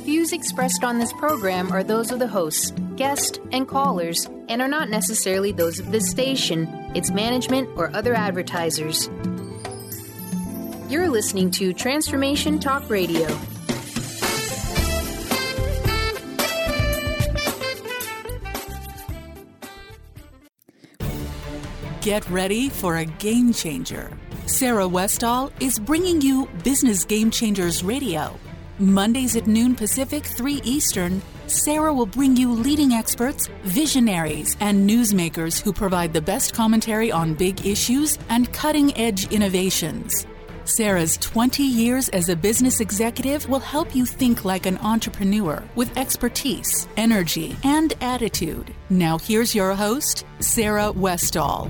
views expressed on this program are those of the hosts, guests, and callers, and are not necessarily those of this station, its management, or other advertisers. You're listening to Transformation Talk Radio. Get ready for a game changer. Sarah Westall is bringing you Business Game Changers Radio. Mondays at noon Pacific, 3 Eastern, Sarah will bring you leading experts, visionaries, and newsmakers who provide the best commentary on big issues and cutting-edge innovations. Sarah's 20 years as a business executive will help you think like an entrepreneur with expertise, energy, and attitude. Now here's your host, Sarah Westall.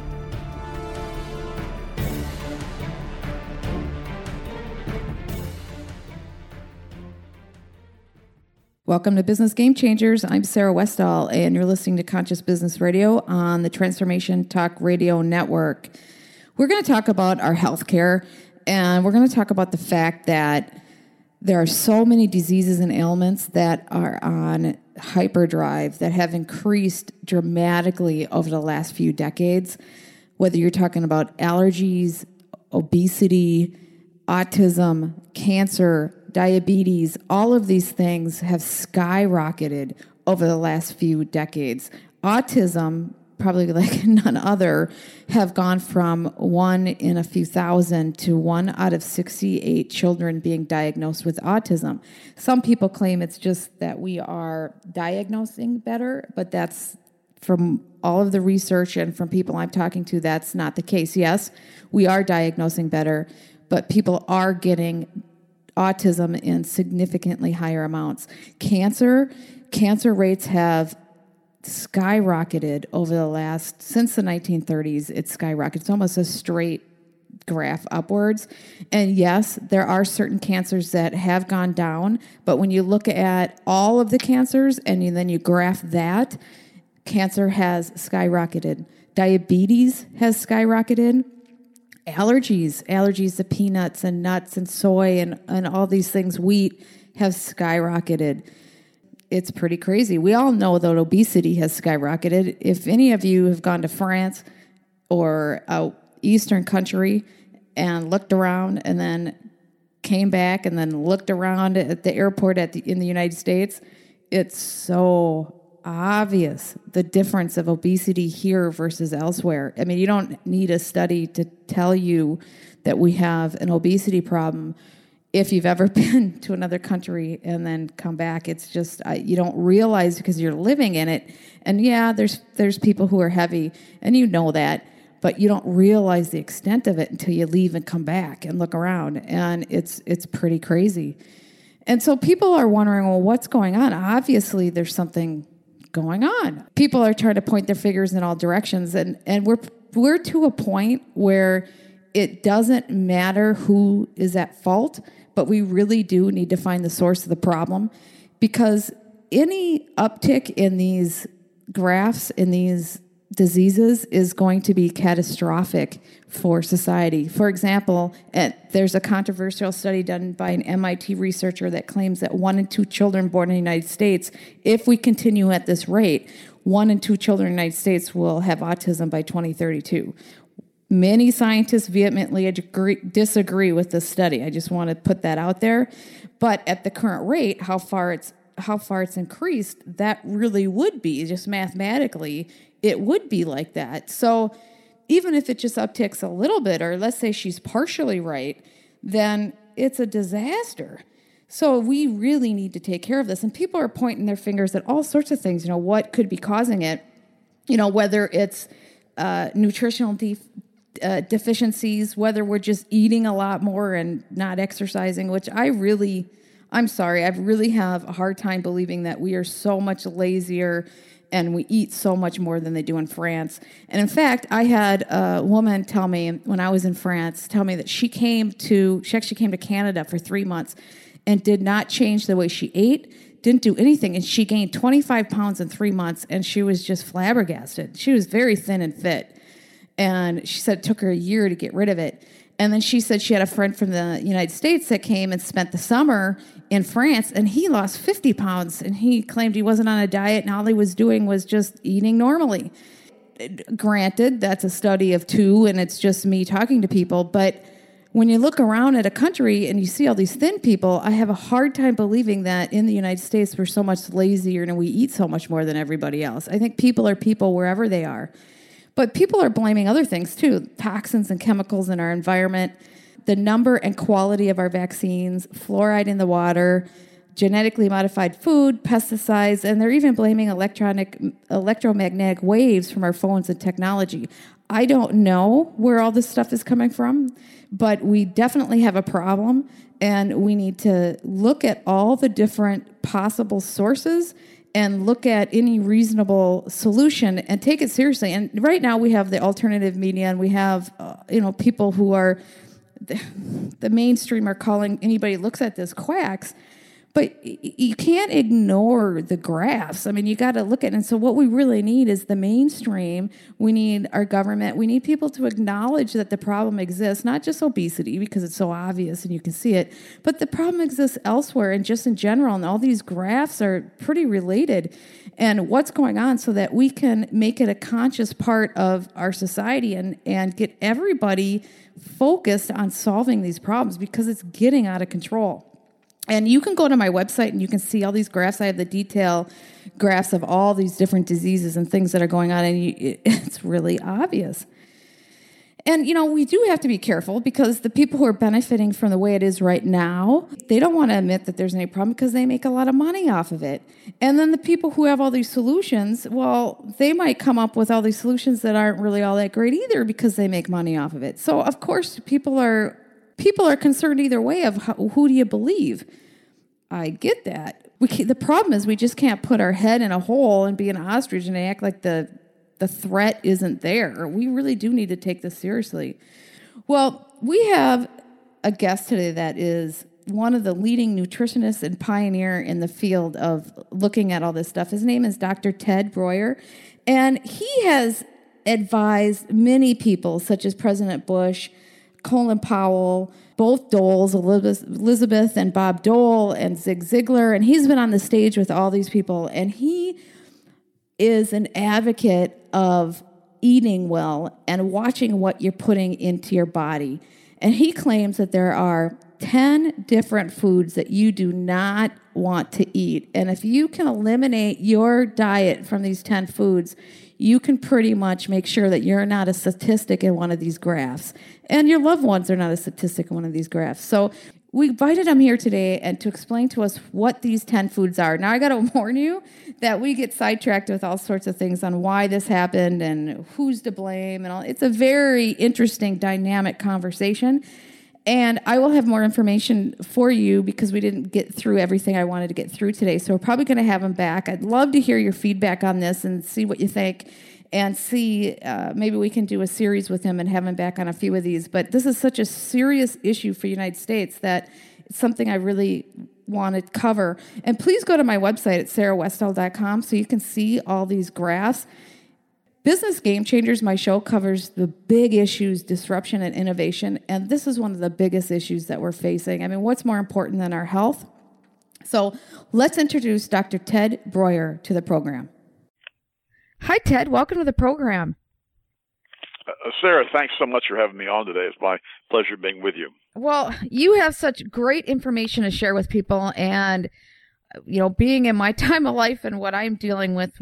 Welcome to Business Game Changers. I'm Sarah Westall, and you're listening to Conscious Business Radio on the Transformation Talk Radio Network. We're going to talk about our healthcare, and we're going to talk about the fact that there are so many diseases and ailments that are on hyperdrive that have increased dramatically over the last few decades, whether you're talking about allergies, obesity, autism, cancer, diabetes. All of these things have skyrocketed over the last few decades. Autism, probably like none other, have gone from 1 in a few thousand to 1 out of 68 children being diagnosed with autism. Some people claim it's just that we are diagnosing better, but that's from all of the research and from people I'm talking to, that's not the case. Yes, we are diagnosing better, but people are getting autism in significantly higher amounts. Cancer rates have skyrocketed over the last, since the 1930s, it's skyrocketed. It's almost a straight graph upwards. And yes, there are certain cancers that have gone down, but when you look at all of the cancers and then you graph that, cancer has skyrocketed. Diabetes has skyrocketed. Allergies to peanuts and nuts and soy and all these things, wheat, have skyrocketed. It's pretty crazy. We all know that obesity has skyrocketed. If any of you have gone to France or a Eastern country and looked around and then came back and then looked around at the airport in the United States, it's so obvious the difference of obesity here versus elsewhere. I mean, you don't need a study to tell you that we have an obesity problem. If you've ever been to another country and then come back, it's just you don't realize because you're living in it. And yeah, there's people who are heavy, and you know that, but you don't realize the extent of it until you leave and come back and look around, and it's pretty crazy. And so people are wondering, well, what's going on? Obviously, there's something going on. People are trying to point their fingers in all directions, and we're to a point where it doesn't matter who is at fault, but we really do need to find the source of the problem, because any uptick in these graphs, in these diseases, is going to be catastrophic for society. For example, there's a controversial study done by an MIT researcher that claims that 1 in 2 children born in the United States, if we continue at this rate, 1 in 2 children in the United States will have autism by 2032. Many scientists vehemently disagree with this study. I just want to put that out there. But at the current rate, how far it's increased, that really would be, just mathematically, it would be like that. So even if it just upticks a little bit, or let's say she's partially right, then it's a disaster. So we really need to take care of this. And people are pointing their fingers at all sorts of things. What could be causing it? Whether it's nutritional deficiencies, whether we're just eating a lot more and not exercising, which I'm sorry, I really have a hard time believing that we are so much lazier and we eat so much more than they do in France. And in fact, I had a woman tell me when I was in France, that she actually came to Canada for 3 months and did not change the way she ate, didn't do anything. And she gained 25 pounds in 3 months, and she was just flabbergasted. She was very thin and fit. And she said it took her a year to get rid of it. And then she said she had a friend from the United States that came and spent the summer in France, and he lost 50 pounds, and he claimed he wasn't on a diet, and all he was doing was just eating normally. Granted, that's a study of two, and it's just me talking to people, but when you look around at a country and you see all these thin people, I have a hard time believing that in the United States we're so much lazier and we eat so much more than everybody else. I think people are people wherever they are. But people are blaming other things too, toxins and chemicals in our environment, the number and quality of our vaccines, fluoride in the water, genetically modified food, pesticides, and they're even blaming electromagnetic waves from our phones and technology. I don't know where all this stuff is coming from, but we definitely have a problem, and we need to look at all the different possible sources and look at any reasonable solution and take it seriously. And right now we have the alternative media, and we have people who are the mainstream are calling anybody who looks at this quacks. But you can't ignore the graphs. I mean, you got to look at it. And so what we really need is the mainstream. We need our government. We need people to acknowledge that the problem exists, not just obesity because it's so obvious and you can see it, but the problem exists elsewhere and just in general. And all these graphs are pretty related. And what's going on so that we can make it a conscious part of our society and get everybody focused on solving these problems because it's getting out of control. And you can go to my website and you can see all these graphs. I have the detail graphs of all these different diseases and things that are going on, and it's really obvious. And, we do have to be careful because the people who are benefiting from the way it is right now, they don't want to admit that there's any problem because they make a lot of money off of it. And then the people who have all these solutions, well, they might come up with all these solutions that aren't really all that great either because they make money off of it. So, of course, people are concerned either way of who do you believe. I get that. The problem is we just can't put our head in a hole and be an ostrich and act like the threat isn't there. We really do need to take this seriously. Well, we have a guest today that is one of the leading nutritionists and pioneer in the field of looking at all this stuff. His name is Dr. Ted Breuer, and he has advised many people such as President Bush, Colin Powell, both Doles, Elizabeth and Bob Dole, and Zig Ziglar, and he's been on the stage with all these people, and he is an advocate of eating well and watching what you're putting into your body. And he claims that there are 10 different foods that you do not want to eat. And if you can eliminate your diet from these 10 foods, you can pretty much make sure that you're not a statistic in one of these graphs. And your loved ones are not a statistic in one of these graphs. So we invited him here today and to explain to us what these 10 foods are. Now, I got to warn you that we get sidetracked with all sorts of things on why this happened and who's to blame. And all. It's a very interesting, dynamic conversation. And I will have more information for you because we didn't get through everything I wanted to get through today. So we're probably going to have him back. I'd love to hear your feedback on this and see what you think and see maybe we can do a series with him and have him back on a few of these. But this is such a serious issue for the United States that it's something I really want to cover. And please go to my website at sarahwestall.com so you can see all these graphs. Business Game Changers, my show, covers the big issues, disruption and innovation, and this is one of the biggest issues that we're facing. I mean, what's more important than our health? So let's introduce Dr. Ted Breuer to the program. Hi, Ted. Welcome to the program. Sarah, thanks so much for having me on today. It's my pleasure being with you. Well, you have such great information to share with people, and being in my time of life and what I'm dealing with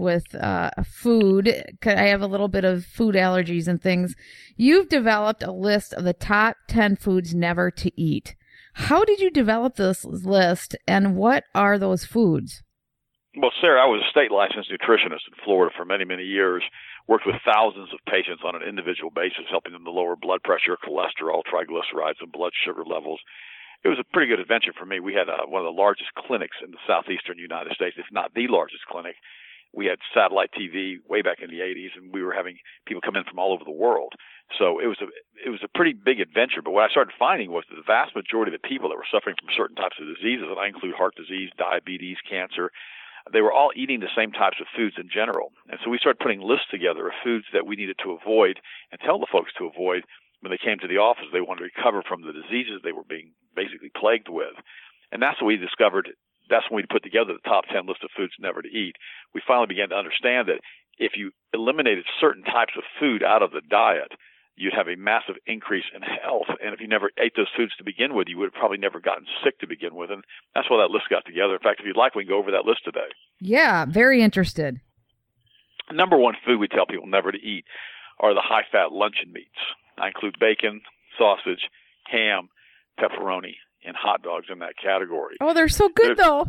food, I have a little bit of food allergies and things. You've developed a list of the top 10 foods never to eat. How did you develop this list, and what are those foods? Well, Sarah, I was a state licensed nutritionist in Florida for many, many years, worked with thousands of patients on an individual basis, helping them to lower blood pressure, cholesterol, triglycerides, and blood sugar levels. It was a pretty good adventure for me. We had one of the largest clinics in the southeastern United States, if not the largest clinic. We had satellite TV way back in the 80s, and we were having people come in from all over the world. So it was a pretty big adventure. But what I started finding was that the vast majority of the people that were suffering from certain types of diseases, and I include heart disease, diabetes, cancer, they were all eating the same types of foods in general. And so we started putting lists together of foods that we needed to avoid and tell the folks to avoid when they came to the office, they wanted to recover from the diseases they were being basically plagued with. And that's what we discovered. That's when we put together the top 10 list of foods never to eat. We finally began to understand that if you eliminated certain types of food out of the diet, you'd have a massive increase in health. And if you never ate those foods to begin with, you would have probably never gotten sick to begin with. And that's why that list got together. In fact, if you'd like, we can go over that list today. Yeah, very interested. Number one food we tell people never to eat are the high-fat luncheon meats. I include bacon, sausage, ham, pepperoni, and hot dogs in that category. Oh, they're so good, though.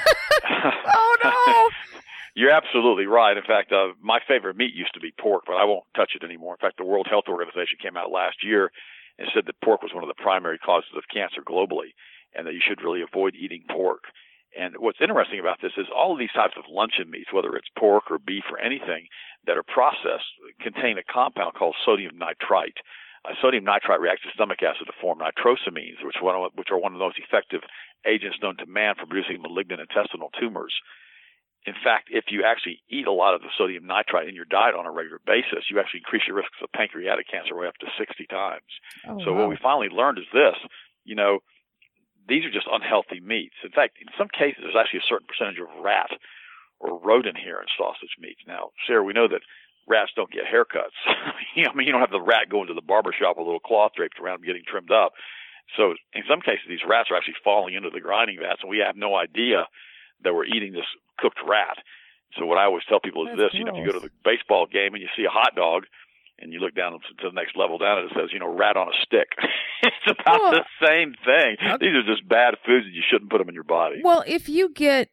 Oh, no. You're absolutely right. In fact, my favorite meat used to be pork, but I won't touch it anymore. In fact, the World Health Organization came out last year and said that pork was one of the primary causes of cancer globally, and that you should really avoid eating pork. And what's interesting about this is all of these types of luncheon meats, whether it's pork or beef or anything that are processed, contain a compound called sodium nitrite. Sodium nitrite reacts with stomach acid to form nitrosamines, which are one of the most effective agents known to man for producing malignant intestinal tumors. In fact, if you actually eat a lot of the sodium nitrite in your diet on a regular basis, you actually increase your risks of pancreatic cancer by up to 60 times. What we finally learned is this, these are just unhealthy meats. In fact, in some cases, there's actually a certain percentage of rat or rodent hair in sausage meats. Now, Sarah, we know that rats don't get haircuts. You don't have the rat going to the barbershop with a little cloth draped around and getting trimmed up. So in some cases, these rats are actually falling into the grinding vats, and we have no idea that we're eating this cooked rat. So what I always tell people is this, if you go to the baseball game and you see a hot dog, and you look down to the next level down, and it says, rat on a stick. It's about the same thing. Okay. These are just bad foods, and you shouldn't put them in your body. Well, if you get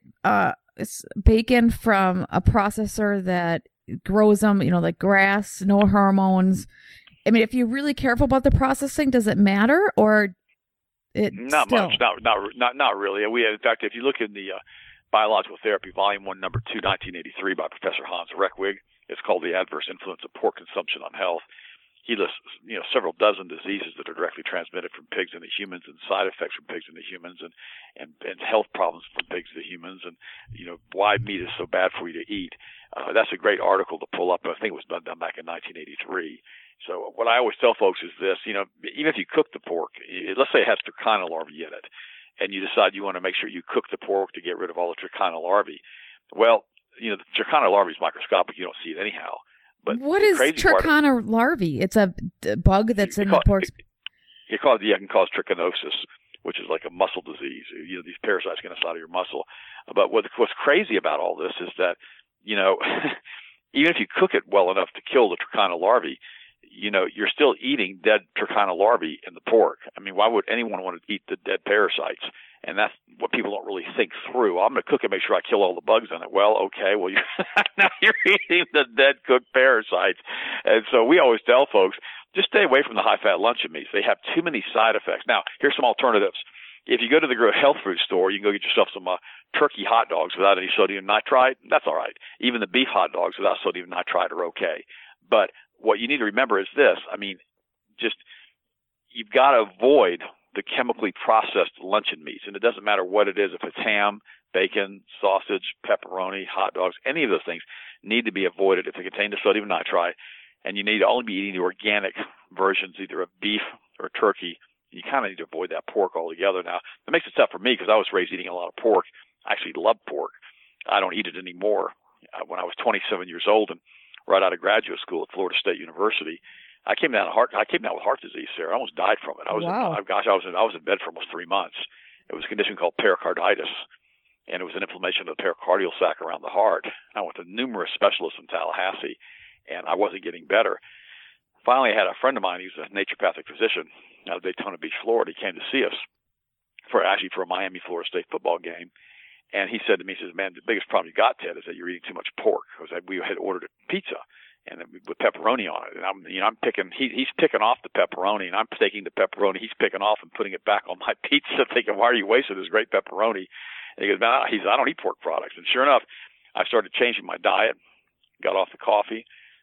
bacon from a processor that grows them, like grass, no hormones, I mean, if you're really careful about the processing, does it matter, or it not still? Much? Not really. In fact, if you look in the Biological Therapy, Volume 1, Number 2, 1983, by Professor Hans Reckwig, it's called The Adverse Influence of Pork Consumption on Health. He lists, several dozen diseases that are directly transmitted from pigs into humans, and side effects from pigs into humans, and health problems from pigs to humans, and why meat is so bad for you to eat. That's a great article to pull up. I think it was done back in 1983. So what I always tell folks is this: even if you cook the pork, let's say it has trichina larvae in it, and you decide you want to make sure you cook the pork to get rid of all the trichina larvae. Well, the trichina larvae is microscopic. You don't see it anyhow. But what is trichina larvae? It's a bug that's in the pork. It can cause trichinosis, which is like a muscle disease. These parasites get inside of your muscle. But what's crazy about all this is that, even if you cook it well enough to kill the trichina larvae, you're still eating dead trichina larvae in the pork. I mean, why would anyone want to eat the dead parasites? And that's what people don't really think through. I'm going to cook it, make sure I kill all the bugs in it. Well, okay, now you're eating the dead cooked parasites. And so we always tell folks, just stay away from the high-fat luncheon meats. They have too many side effects. Now, here's some alternatives. If you go to the health food store, you can go get yourself some turkey hot dogs without any sodium nitrite. That's all right. Even the beef hot dogs without sodium nitrite are okay. But what you need to remember is this. I mean, you've got to avoid the chemically processed luncheon meats. And it doesn't matter what it is. If it's ham, bacon, sausage, pepperoni, hot dogs, any of those things need to be avoided if they contain the sodium nitrite. And you need to only be eating the organic versions, either of beef or turkey. You kind of need to avoid that pork altogether. Now, that makes it tough for me because I was raised eating a lot of pork. I actually love pork. I don't eat it anymore. When I was 27 years old and right out of graduate school at Florida State University, I came down with heart disease, Sarah. I almost died from it. I was in bed for almost 3 months. It was a condition called pericarditis, and it was an inflammation of the pericardial sac around the heart. I went to numerous specialists in Tallahassee, and I wasn't getting better. Finally, I had a friend of mine. He was a naturopathic physician out of Daytona Beach, Florida. He came to see us for a Miami, Florida State football game. And he said to me, he says, "Man, the biggest problem you got, Ted, is that you're eating too much pork." Because we had ordered a pizza and with pepperoni on it. And I'm picking, he's picking off the pepperoni, and I'm taking the pepperoni. He's picking off and putting it back on my pizza, thinking, "Why are you wasting this great pepperoni?" And he goes, "Man, I don't eat pork products." And sure enough, I started changing my diet, got off the coffee,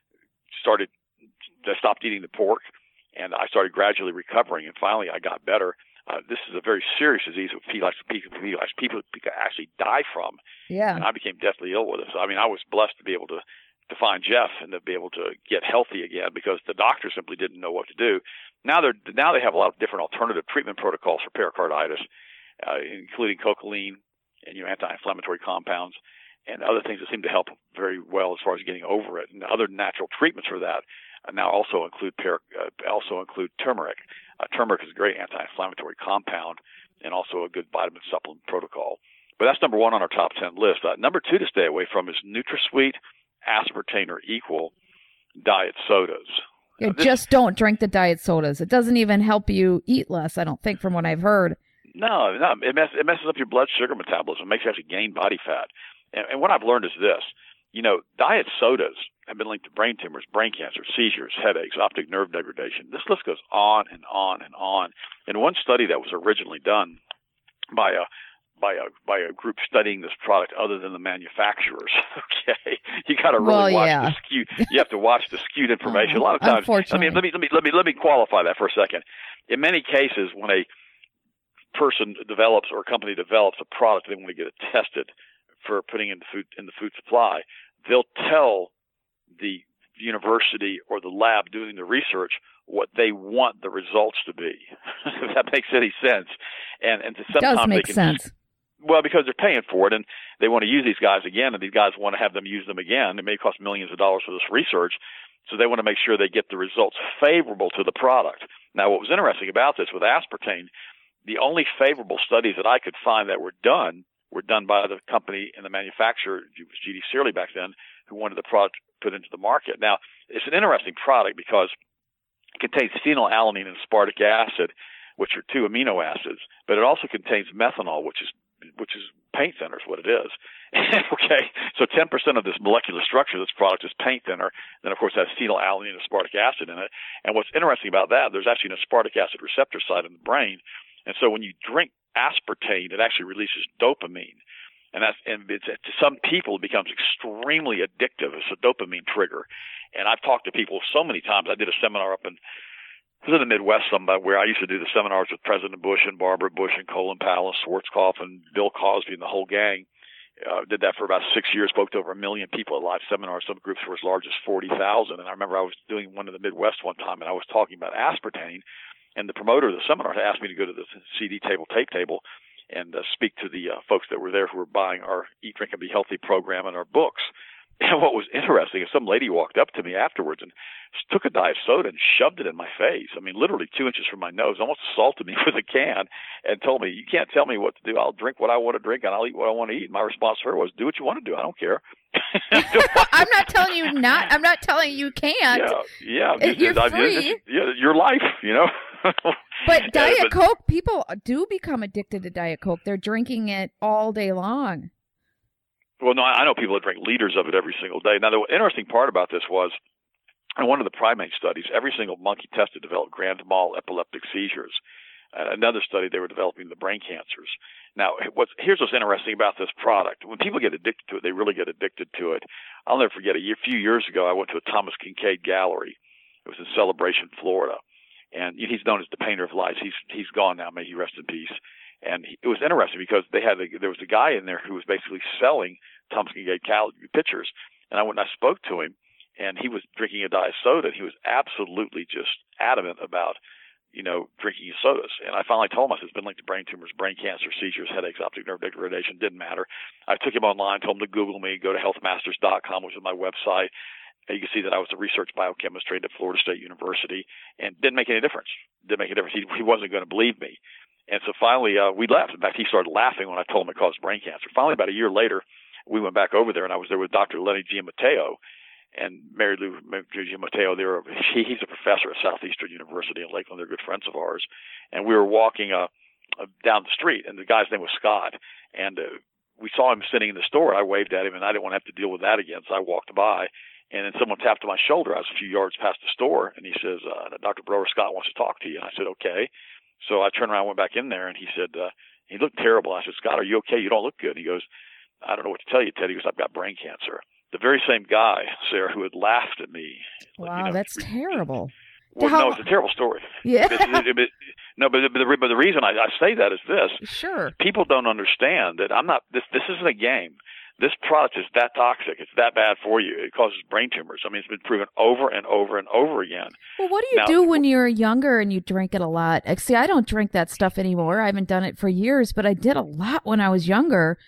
I stopped eating the pork, and I started gradually recovering. And finally, I got better. This is a very serious disease that people actually die from. Yeah. And I became deathly ill with it. So, I mean, I was blessed to be able to to find Jeff and to be able to get healthy again because the doctor simply didn't know what to do. Now they have a lot of different alternative treatment protocols for pericarditis, including cocaine and anti-inflammatory compounds and other things that seem to help very well as far as getting over it. And other natural treatments for that now also include turmeric. Turmeric is a great anti-inflammatory compound and also a good vitamin supplement protocol. But that's number one on our top 10 list. Number two to stay away from is NutraSweet, aspartame, or equal diet sodas. Just don't drink the diet sodas. It doesn't even help you eat less, I don't think, from what I've heard. No, it messes up your blood sugar metabolism. It makes you actually gain body fat. And what I've learned is this. Diet sodas have been linked to brain tumors, brain cancer, seizures, headaches, optic nerve degradation. This list goes on and on and on. In one study that was originally done by a group studying this product other than the manufacturers. Okay, you got to really watch the skewed. You have to watch the skewed information. A lot of times. Unfortunately. Let me qualify that for a second. In many cases, when a person develops or a company develops a product, they want to get it tested for putting in the food supply. They'll tell the university or the lab doing the research what they want the results to be. If that makes any sense. And sometimes does make sense. Well, because they're paying for it, and they want to use these guys again, and these guys want to have them use them again. It may cost millions of dollars for this research, so they want to make sure they get the results favorable to the product. Now, what was interesting about this with aspartame, the only favorable studies that I could find that were done by the company and the manufacturer, it was GD Searly back then, who wanted the product put into the market. Now, it's an interesting product because it contains phenylalanine and aspartic acid, which are two amino acids, but it also contains methanol, which is paint thinner is what it is. Okay, so 10% of this molecular structure of this product is paint thinner. Then, of course, it has phenylalanine and aspartic acid in it. And what's interesting about that, there's actually an aspartic acid receptor site in the brain. And so when you drink aspartame, it actually releases dopamine. And to some people, it becomes extremely addictive. It's a dopamine trigger. And I've talked to people so many times. I did a seminar up in the Midwest somewhere where I used to do the seminars with President Bush and Barbara Bush and Colin Powell and Schwarzkopf and Bill Cosby and the whole gang. Did that for about 6 years, spoke to over 1 million people at live seminars. Some groups were as large as 40,000. And I remember I was doing one in the Midwest one time, and I was talking about aspartame. And the promoter of the seminar had asked me to go to the CD table, tape table, and speak to the folks that were there who were buying our Eat, Drink, and Be Healthy program and our books. And what was interesting is some lady walked up to me afterwards and took a diet soda and shoved it in my face. I mean, literally 2 inches from my nose, almost assaulted me with a can and told me, "You can't tell me what to do. I'll drink what I want to drink and I'll eat what I want to eat." And my response to her was, "Do what you want to do. I don't care." I'm not telling you not. I'm not telling you can't. Yeah. You're free. Your life, But Diet Coke, people do become addicted to Diet Coke. They're drinking it all day long. Well, no, I know people that drink liters of it every single day. Now, the interesting part about this was, in one of the primate studies, every single monkey tested developed grand mal epileptic seizures. Another study, they were developing the brain cancers. Now, here's what's interesting about this product. When people get addicted to it, they really get addicted to it. I'll never forget, a few years ago, I went to a Thomas Kincaid gallery. It was in Celebration, Florida. And he's known as the painter of lights. He's gone now. May he rest in peace. And it was interesting because there was a guy in there who was basically selling Thomas Kincaid pictures. And I went and I spoke to him, and he was drinking a diet soda, and he was absolutely just adamant about, drinking sodas. And I finally told him, I said, it's been linked to brain tumors, brain cancer, seizures, headaches, optic nerve degradation. Didn't matter. I took him online, told him to Google me, go to healthmasters.com, which is my website. You can see that I was a research biochemist trained at Florida State University, and didn't make any difference. He wasn't going to believe me. And so finally, we left. In fact, he started laughing when I told him it caused brain cancer. Finally, about a year later, we went back over there, and I was there with Dr. Lenny Giammatteo and Mary Lou Giammatteo. He's a professor at Southeastern University in Lakeland. They're good friends of ours. And we were walking down the street, and the guy's name was Scott. And we saw him sitting in the store. I waved at him, and I didn't want to have to deal with that again, so I walked by. And then someone tapped on my shoulder. I was a few yards past the store, and he says, "Dr. Brower Scott wants to talk to you." And I said, "Okay." So I turned around, went back in there, and he said, he looked terrible. I said, "Scott, are you okay? You don't look good." And he goes, "I don't know what to tell you, Ted." He goes, "I've got brain cancer." The very same guy, Sarah, who had laughed at me. Wow, that's terrible. Well, no, it's a terrible story. Yeah. But the reason I say that is this. Sure. People don't understand that I'm not. This isn't a game. This product is that toxic. It's that bad for you. It causes brain tumors. I mean, it's been proven over and over and over again. Well, what do you do when you're younger and you drink it a lot? See, I don't drink that stuff anymore. I haven't done it for years, but I did a lot when I was younger.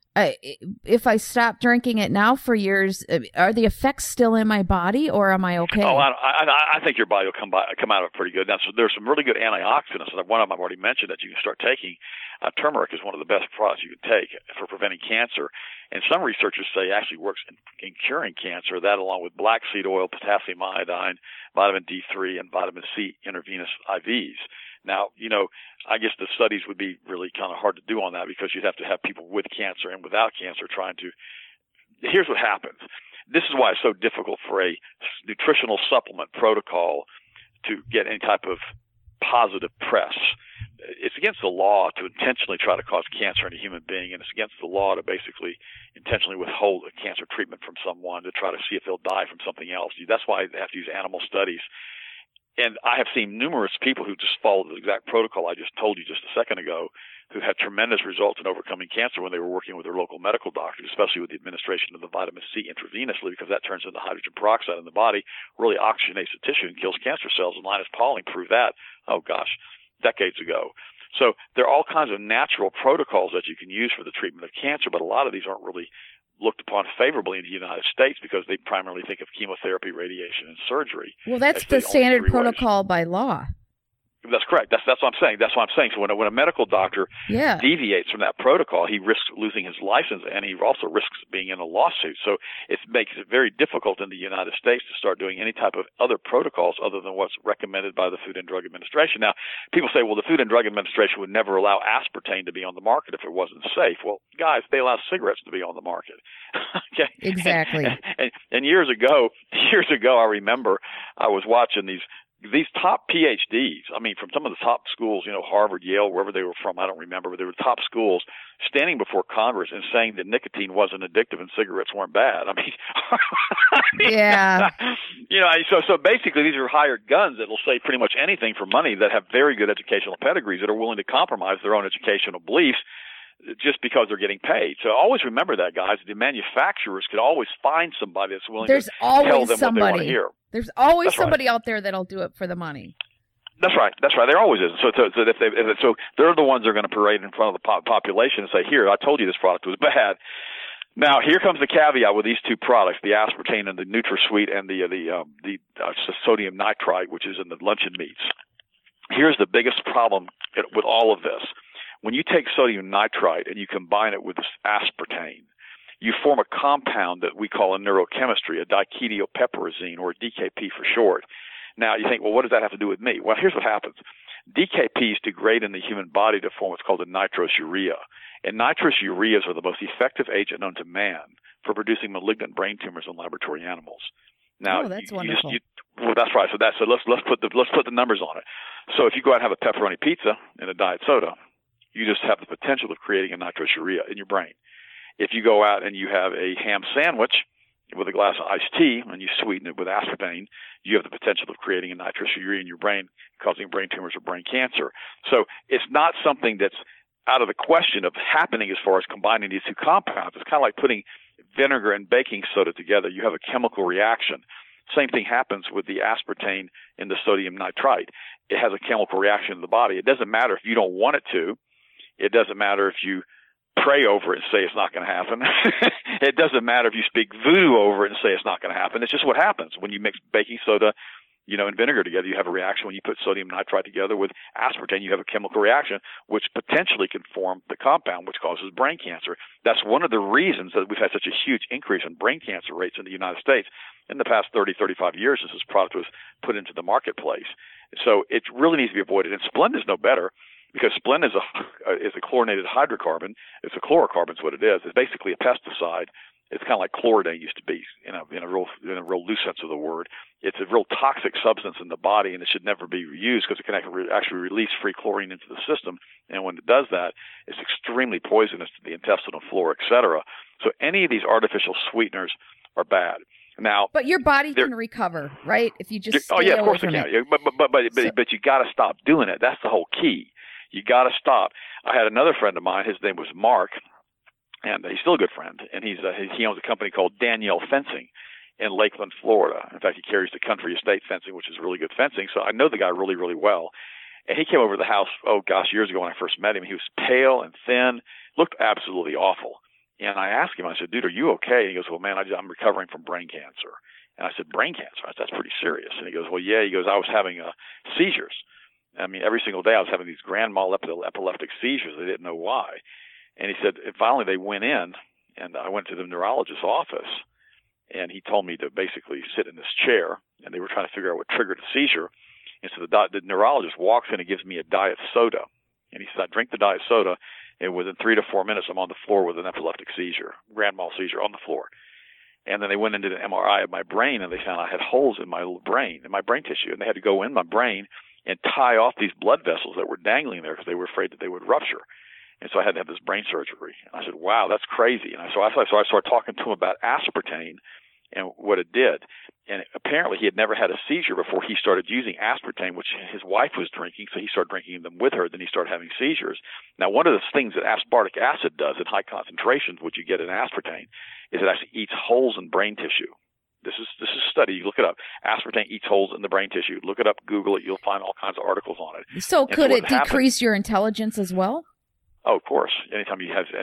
If I stop drinking it now for years, are the effects still in my body, or am I okay? Oh, I think your body will come out of it pretty good. Now, so there's some really good antioxidants, and one of them I've already mentioned that you can start taking. Turmeric is one of the best products you can take for preventing cancer, and some researchers say it actually works in curing cancer. That, along with black seed oil, potassium iodine, vitamin D3, and vitamin C intravenous IVs. Now, I guess the studies would be really kind of hard to do on that, because you'd have to have people with cancer and without cancer trying to. Here's what happens. This is why it's so difficult for a nutritional supplement protocol to get any type of positive press. It's against the law to intentionally try to cause cancer in a human being, and it's against the law to basically intentionally withhold a cancer treatment from someone to try to see if they'll die from something else. That's why they have to use animal studies. And I have seen numerous people who just followed the exact protocol I just told you just a second ago, who had tremendous results in overcoming cancer when they were working with their local medical doctors, especially with the administration of the vitamin C intravenously, because that turns into hydrogen peroxide in the body, really oxygenates the tissue and kills cancer cells. And Linus Pauling proved that, decades ago. So there are all kinds of natural protocols that you can use for the treatment of cancer, but a lot of these aren't really looked upon favorably in the United States, because they primarily think of chemotherapy, radiation, and surgery. Well, that's the standard protocol by law. That's correct. That's what I'm saying. That's what I'm saying. So when a medical doctor deviates from that protocol, he risks losing his license, and he also risks being in a lawsuit. So it makes it very difficult in the United States to start doing any type of other protocols other than what's recommended by the Food and Drug Administration. Now, people say, well, the Food and Drug Administration would never allow aspartame to be on the market if it wasn't safe. Well, guys, they allow cigarettes to be on the market. Okay? Exactly. And years ago, I remember I was watching these top PhDs, from some of the top schools, Harvard, Yale, wherever they were from, I don't remember, but they were top schools, standing before Congress and saying that nicotine wasn't addictive and cigarettes weren't bad. Yeah. So basically these are hired guns that will say pretty much anything for money, that have very good educational pedigrees, that are willing to compromise their own educational beliefs just because they're getting paid. So always remember that, guys. The manufacturers could always find somebody that's willing to tell them what they want to hear. There's always somebody out there that'll do it for the money. That's right. There always is. So they're the ones that are going to parade in front of the population and say, "Here, I told you this product was bad." Now, here comes the caveat with these two products: the aspartame and the NutraSweet, and the sodium nitrite, which is in the luncheon meats. Here's the biggest problem with all of this. When you take sodium nitrite and you combine it with aspartame, you form a compound that we call in neurochemistry a diketopiperazine, or DKP for short. Now, you think, well, what does that have to do with me? Well, here's what happens. DKPs degrade in the human body to form what's called a nitrous urea. And nitrous ureas are the most effective agent known to man for producing malignant brain tumors in laboratory animals. Now, that's wonderful. Well, that's right. So let's put the numbers on it. So if you go out and have a pepperoni pizza and a diet soda, you just have the potential of creating a nitrous urea in your brain. If you go out and you have a ham sandwich with a glass of iced tea and you sweeten it with aspartame, you have the potential of creating a nitrous urea in your brain, causing brain tumors or brain cancer. So it's not something that's out of the question of happening as far as combining these two compounds. It's kind of like putting vinegar and baking soda together. You have a chemical reaction. Same thing happens with the aspartame and the sodium nitrite. It has a chemical reaction in the body. It doesn't matter if you don't want it to. It doesn't matter if you pray over it and say it's not going to happen. It doesn't matter if you speak voodoo over it and say it's not going to happen. It's just what happens when you mix baking soda, and vinegar together. You have a reaction. When you put sodium nitrite together with aspartame, you have a chemical reaction which potentially can form the compound which causes brain cancer. That's one of the reasons that we've had such a huge increase in brain cancer rates in the United States in the past 30, 35 years since this product was put into the marketplace. So it really needs to be avoided. And Splenda is no better, because Splenda is a chlorinated hydrocarbon. It's a chlorocarbon is what it is. It's basically a pesticide. It's kind of like Chlordane used to be in a real loose sense of the word. It's a real toxic substance in the body, and it should never be used because it can actually release free chlorine into the system. And when it does that, it's extremely poisonous to the intestinal flora, et cetera. So any of these artificial sweeteners are bad. Now, but your body can recover, right? If you just of course it can. But you got to stop doing it. That's the whole key. You got to stop. I had another friend of mine. His name was Mark, and he's still a good friend. And he owns a company called Danielle Fencing in Lakeland, Florida. In fact, he carries the country estate fencing, which is really good fencing. So I know the guy really, really well. And he came over to the house, years ago when I first met him. He was pale and thin, looked absolutely awful. And I asked him, I said, dude, are you okay? And he goes, well, man, I'm recovering from brain cancer. And I said, brain cancer? I said, that's pretty serious. And he goes, well, yeah. He goes, I was having seizures. I mean, every single day I was having these grand mal epileptic seizures. They didn't know why. And he said, and finally they went in, and I went to the neurologist's office, and he told me to basically sit in this chair, and they were trying to figure out what triggered the seizure. And so the neurologist walks in and gives me a diet soda. And he said, I drink the diet soda, and within 3 to 4 minutes, I'm on the floor with an epileptic seizure, grand mal seizure on the floor. And then they went into an MRI of my brain, and they found I had holes in my brain, tissue. And they had to go in my brain and tie off these blood vessels that were dangling there because they were afraid that they would rupture. And so I had to have this brain surgery. And I said, wow, that's crazy. And so I started talking to him about aspartame and what it did. And apparently he had never had a seizure before he started using aspartame, which his wife was drinking, so he started drinking them with her. Then he started having seizures. Now, one of the things that aspartic acid does in high concentrations, which you get in aspartame, is it actually eats holes in brain tissue. This is a study. You look it up. Aspartame eats holes in the brain tissue. Look it up, Google it. You'll find all kinds of articles on it. So could it decrease your intelligence as well? Oh, of course. Anytime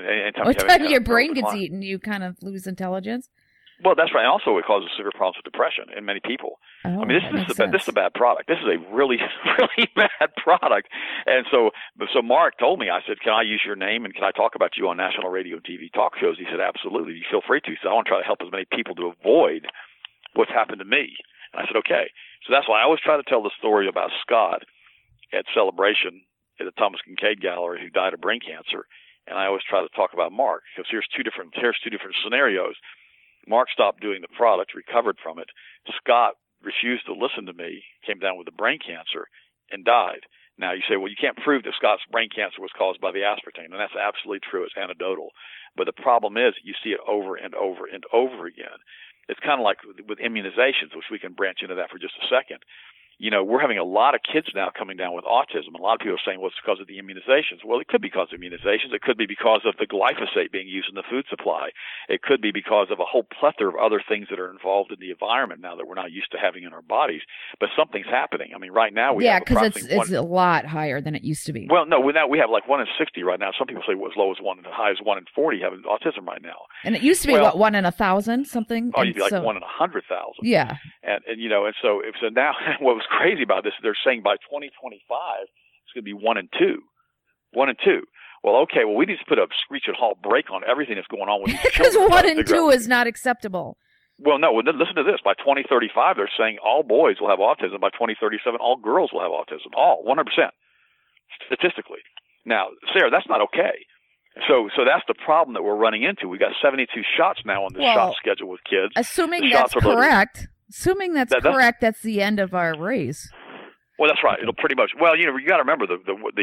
your brain gets eaten, you kind of lose intelligence? Well, that's right. And also, it causes severe problems with depression in many people. Oh, I mean, this is a bad product. This is a really, really bad product. And so Mark told me, I said, can I use your name and can I talk about you on national radio and TV talk shows? He said, absolutely. You feel free to. So I want to try to help as many people to avoid what's happened to me. And I said, okay. So that's why I always try to tell the story about Scott at Celebration at the Thomas Kincaid Gallery, who died of brain cancer. And I always try to talk about Mark because here's two different scenarios. Mark stopped doing the product, recovered from it. Scott refused to listen to me, came down with the brain cancer, and died. Now, you say, well, you can't prove that Scott's brain cancer was caused by the aspartame, and that's absolutely true. It's anecdotal. But the problem is you see it over and over and over again. It's kind of like with immunizations, which we can branch into that for just a second. You know, we're having a lot of kids now coming down with autism. A lot of people are saying, well, it's because of the immunizations. Well, it could be because of immunizations. It could be because of the glyphosate being used in the food supply. It could be because of a whole plethora of other things that are involved in the environment now that we're not used to having in our bodies. But something's happening. I mean, right now we have because it's a lot higher than it used to be. Well, no, we have like 1 in 60 right now. Some people say as low as 1 and as high as 1 in 40 have autism right now. And it used to be, 1 in 1,000 something? Oh, you'd be like 1 in 100,000. Yeah. And you know, and so now what was crazy about this, they're saying by 2025 it's going to be 1 in 2. 1 in 2. Well, okay, we need to put a screeching halt break on everything that's going on with these because children. 1 in 2 is not acceptable. Well, no, listen to this. By 2035, they're saying all boys will have autism. By 2037, all girls will have autism. All, 100%, statistically. Now, Sarah, that's not okay. So that's the problem that we're running into. We got 72 shots now on the shot schedule with kids. Assuming that's correct. Assuming that's correct, that's the end of our race. Well, that's right. It'll pretty much. Well, you got to remember the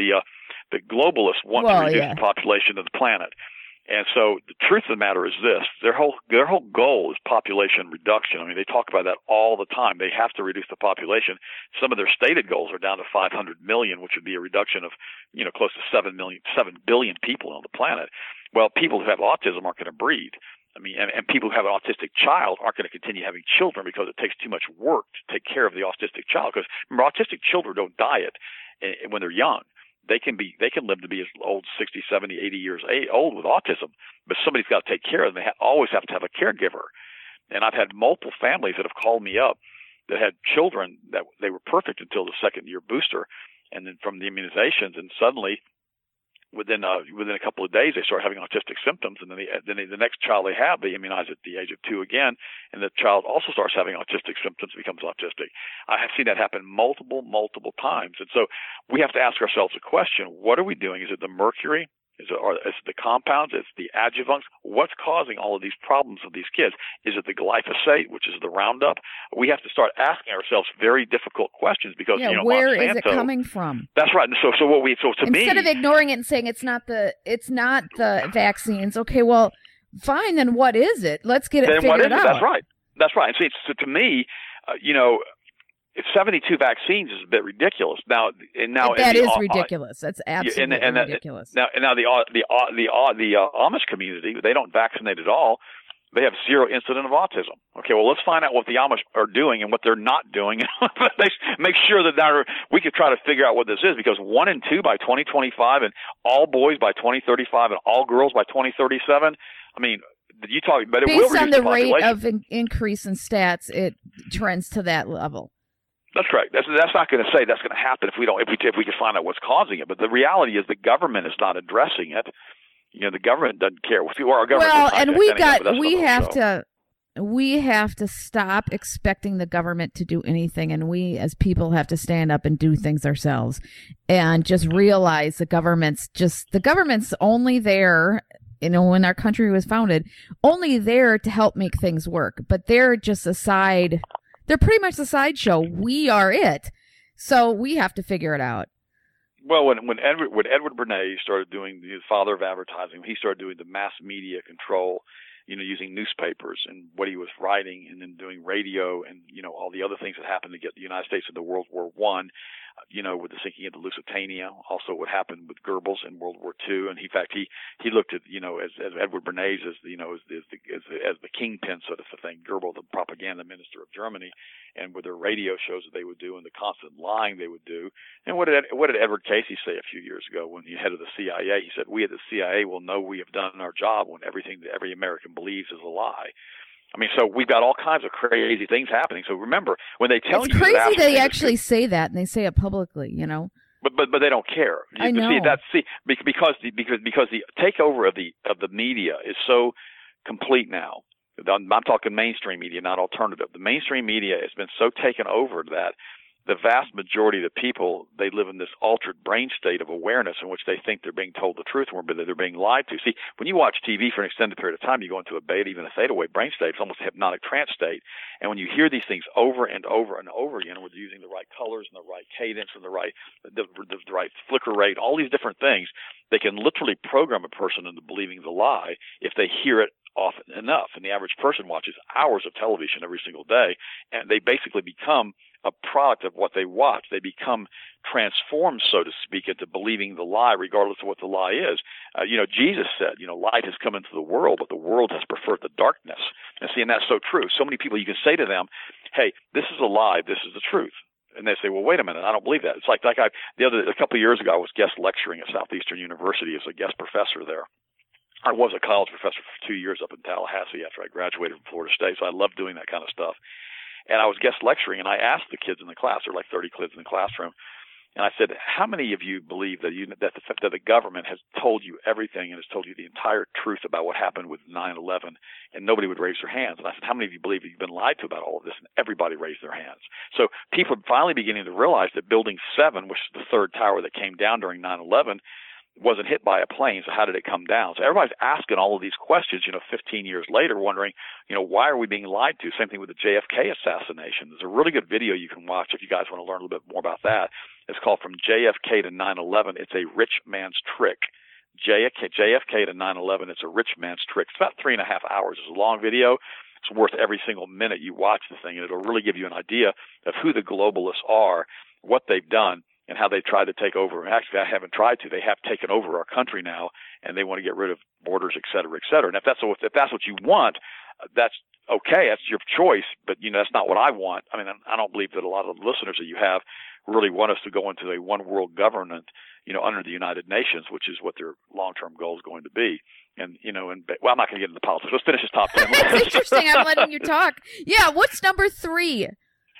globalists want to reduce the population of the planet, and so the truth of the matter is this: their whole goal is population reduction. I mean, they talk about that all the time. They have to reduce the population. Some of their stated goals are down to 500 million, which would be a reduction of close to 7 billion people on the planet. Well, people who have autism aren't going to breed. I mean, and people who have an autistic child aren't going to continue having children because it takes too much work to take care of the autistic child. Because remember, autistic children don't die when they're young. They can live to be as old, 60, 70, 80 years old with autism, but somebody's got to take care of them. They always have to have a caregiver. And I've had multiple families that have called me up that had children that they were perfect until the second-year booster, and then from the immunizations, and suddenly within a couple of days they start having autistic symptoms, and then the next child they have, they immunize at the age of 2 again, and the child also starts having autistic symptoms, becomes autistic. I have seen that happen multiple times, and so we have to ask ourselves a question: what are we doing? Is it the mercury? Is it the compounds? Is it the adjuvants? What's causing all of these problems with these kids? Is it the glyphosate, which is the Roundup? We have to start asking ourselves very difficult questions because where Monsanto, is it coming from? That's right. So instead of ignoring it and saying it's not the vaccines, okay, well, fine. Then what is it? Let's get it figured out. That's right. And see, to me, It's 72 vaccines is a bit ridiculous. Now that is ridiculous. That's absolutely ridiculous. Now the Amish community, they don't vaccinate at all. They have zero incident of autism. Okay, well, let's find out what the Amish are doing and what they're not doing. Make sure that we could try to figure out what this is, because 1 in 2 by 2025 and all boys by 2035 and all girls by 2037. I mean, you talk, but it based will reduce on the the population. rate of increase in stats, it trends to that level. That's correct. That's not going to say that's going to happen if we can find out what's causing it. But the reality is the government is not addressing it. You know, the government doesn't care. Our government we have to stop expecting the government to do anything, and we as people have to stand up and do things ourselves, and just realize the government's only there. You know, when our country was founded, only there to help make things work, but they're just they're pretty much a sideshow. We are it. So we have to figure it out. Well, when Edward Bernays started doing the father of advertising, he started doing the mass media control, you know, using newspapers and what he was writing, and then doing radio and, you know, all the other things that happened to get the United States into World War I, you know, with the sinking of the Lusitania, also what happened with Goebbels in World War II. And in fact, he looked at, you know, as Edward Bernays as the kingpin sort of thing, Goebbels, the propaganda minister of Germany, and with their radio shows that they would do and the constant lying they would do. And what did Edward Casey say a few years ago when he head of the CIA? He said, "We at the CIA will know we have done our job when everything that every American believes is a lie." I mean, so we've got all kinds of crazy things happening. So remember, when they tell it's you, crazy they actually say that, and they say it publicly, you know. But they don't care. I know. Because the takeover of the media is so complete now. I'm talking mainstream media, not alternative. The mainstream media has been so taken over that the vast majority of the people, they live in this altered brain state of awareness in which they think they're being told the truth, but they're being lied to. See, when you watch TV for an extended period of time, you go into a beta, even a theta wave brain state. It's almost a hypnotic trance state. And when you hear these things over and over and over again, with using the right colors and the right cadence and the right flicker rate, all these different things, they can literally program a person into believing the lie if they hear it often enough. And the average person watches hours of television every single day, and they basically become a product of what they watch. They become transformed, so to speak, into believing the lie, regardless of what the lie is. Jesus said, light has come into the world, but the world has preferred the darkness. And that's so true. So many people, you can say to them, hey, this is a lie, this is the truth. And they say, well, wait a minute, I don't believe that. It's like a couple of years ago, I was guest lecturing at Southeastern University as a guest professor there. I was a college professor for 2 years up in Tallahassee after I graduated from Florida State, so I love doing that kind of stuff. And I was guest lecturing, and I asked the kids in the class, there were like 30 kids in the classroom, and I said, how many of you believe that the government has told you everything and has told you the entire truth about what happened with 9/11, and nobody would raise their hands? And I said, how many of you believe that you've been lied to about all of this? And everybody raised their hands. So people are finally beginning to realize that Building 7, which is the third tower that came down during 9/11, wasn't hit by a plane, so how did it come down? So everybody's asking all of these questions, 15 years later, wondering, why are we being lied to? Same thing with the JFK assassination. There's a really good video you can watch if you guys want to learn a little bit more about that. It's called From JFK to 9/11. It's a rich man's trick. JFK to 9/11, it's a rich man's trick. It's about 3.5 hours. It's a long video. It's worth every single minute you watch the thing, and it'll really give you an idea of who the globalists are, what they've done, and how they tried to take over. Actually, I haven't tried to. They have taken over our country now, and they want to get rid of borders, et cetera, et cetera. And if that's what you want, that's okay. That's your choice. But that's not what I want. I mean, I don't believe that a lot of the listeners that you have really want us to go into a one world government, under the United Nations, which is what their long-term goal is going to be. And I'm not going to get into politics. Let's finish this top 10. It's interesting. I'm letting you talk. Yeah. What's number 3?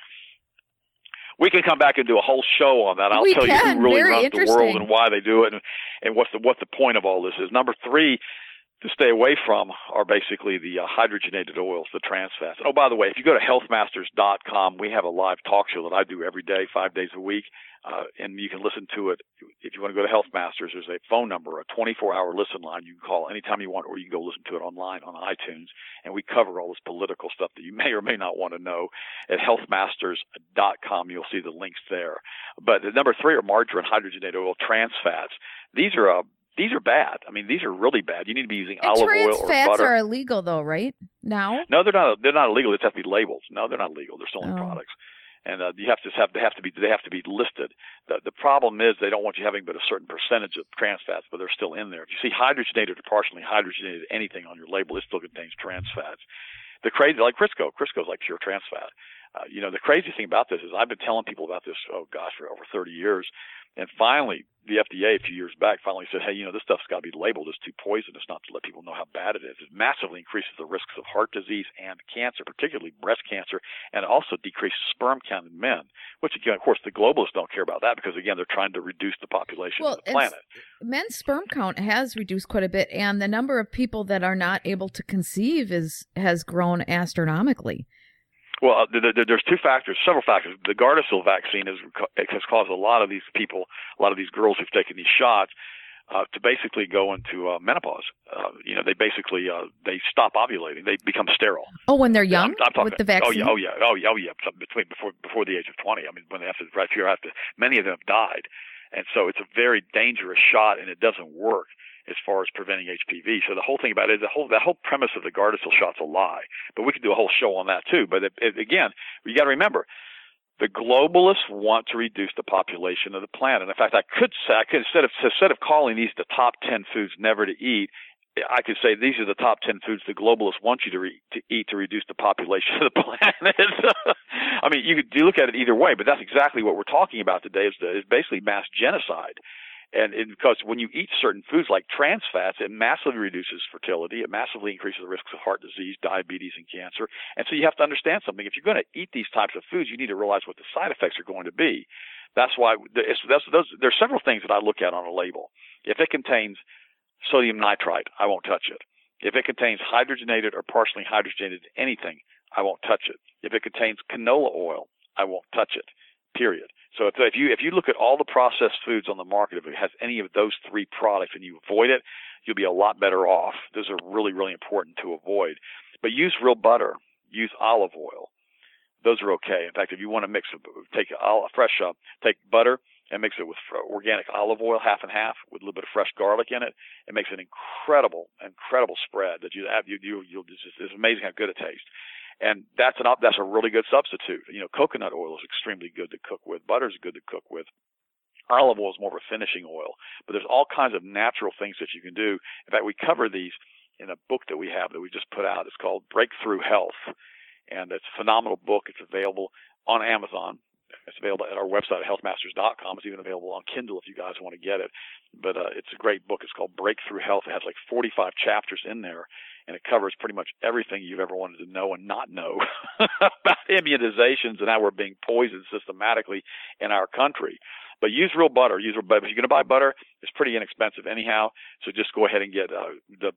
We can come back and do a whole show on that. I'll tell you who really runs the world and why they do it, and what the point of all this is. Number 3 to stay away from are basically the hydrogenated oils, the trans fats. Oh, by the way, if you go to healthmasters.com, we have a live talk show that I do every day, 5 days a week, and you can listen to it. If you want to go to Healthmasters, there's a phone number, a 24-hour listen line. You can call anytime you want, or you can go listen to it online on iTunes, and we cover all this political stuff that you may or may not want to know. At healthmasters.com, you'll see the links there. But the number 3 are margarine, hydrogenated oil, trans fats. These are bad. I mean, these are really bad. You need to be using olive oil or butter. Trans fats are illegal, though, right? Now? No, they're not. They're not illegal. They have to be labeled. No, they're not illegal. They're stolen products. And they have to be listed. The problem is they don't want you having but a certain percentage of trans fats, but they're still in there. If you see hydrogenated or partially hydrogenated anything on your label, it still contains trans fats. The crazy, like Crisco's like pure trans fat. The crazy thing about this is I've been telling people about this, for over 30 years. And finally, the FDA a few years back finally said, hey, this stuff's got to be labeled as too poisonous not to let people know how bad it is. It massively increases the risks of heart disease and cancer, particularly breast cancer, and also decreases sperm count in men, which, again, of course, the globalists don't care about that because, again, they're trying to reduce the population of the planet. Men's sperm count has reduced quite a bit, and the number of people that are not able to conceive has grown astronomically. Well, there's several factors. The Gardasil vaccine has caused a lot of these people, a lot of these girls who've taken these shots, to basically go into menopause. They stop ovulating. They become sterile. Oh, when they're young, I'm talking, with the vaccine. Oh yeah. Before the age of 20. I mean, when they have to, many of them have died, and so it's a very dangerous shot, and it doesn't work as far as preventing HPV. So the whole thing about it, that whole premise of the Gardasil shot's a lie. But we could do a whole show on that too. But again, you got to remember, the globalists want to reduce the population of the planet. In fact, I could instead of calling these the top 10 foods never to eat, I could say these are the top 10 foods the globalists want you to eat to reduce the population of the planet. I mean, you look at it either way, but that's exactly what we're talking about today. Is basically mass genocide. And because when you eat certain foods like trans fats, it massively reduces fertility. It massively increases the risks of heart disease, diabetes, and cancer. And so you have to understand something. If you're going to eat these types of foods, you need to realize what the side effects are going to be. That's why there's several things that I look at on a label. If it contains sodium nitrite, I won't touch it. If it contains hydrogenated or partially hydrogenated anything, I won't touch it. If it contains canola oil, I won't touch it, period. So if you look at all the processed foods on the market, if it has any of those three products and you avoid it, you'll be a lot better off. Those are really, really important to avoid. But use real butter. Use olive oil. Those are okay. In fact, if you want to take butter and mix it with organic olive oil, half and half, with a little bit of fresh garlic in it. It makes an incredible spread that it's amazing how good it tastes. And that's a really good substitute. Coconut oil is extremely good to cook with. Butter is good to cook with. Olive oil is more of a finishing oil. But there's all kinds of natural things that you can do. In fact, we cover these in a book that we have that we just put out. It's called Breakthrough Health. And it's a phenomenal book. It's available on Amazon. It's available at our website, healthmasters.com. It's even available on Kindle if you guys want to get it. But it's a great book. It's called Breakthrough Health. It has like 45 chapters in there, and it covers pretty much everything you've ever wanted to know and not know about immunizations and how we're being poisoned systematically in our country. But use real butter. If you're going to buy butter, it's pretty inexpensive anyhow. So just go ahead and get the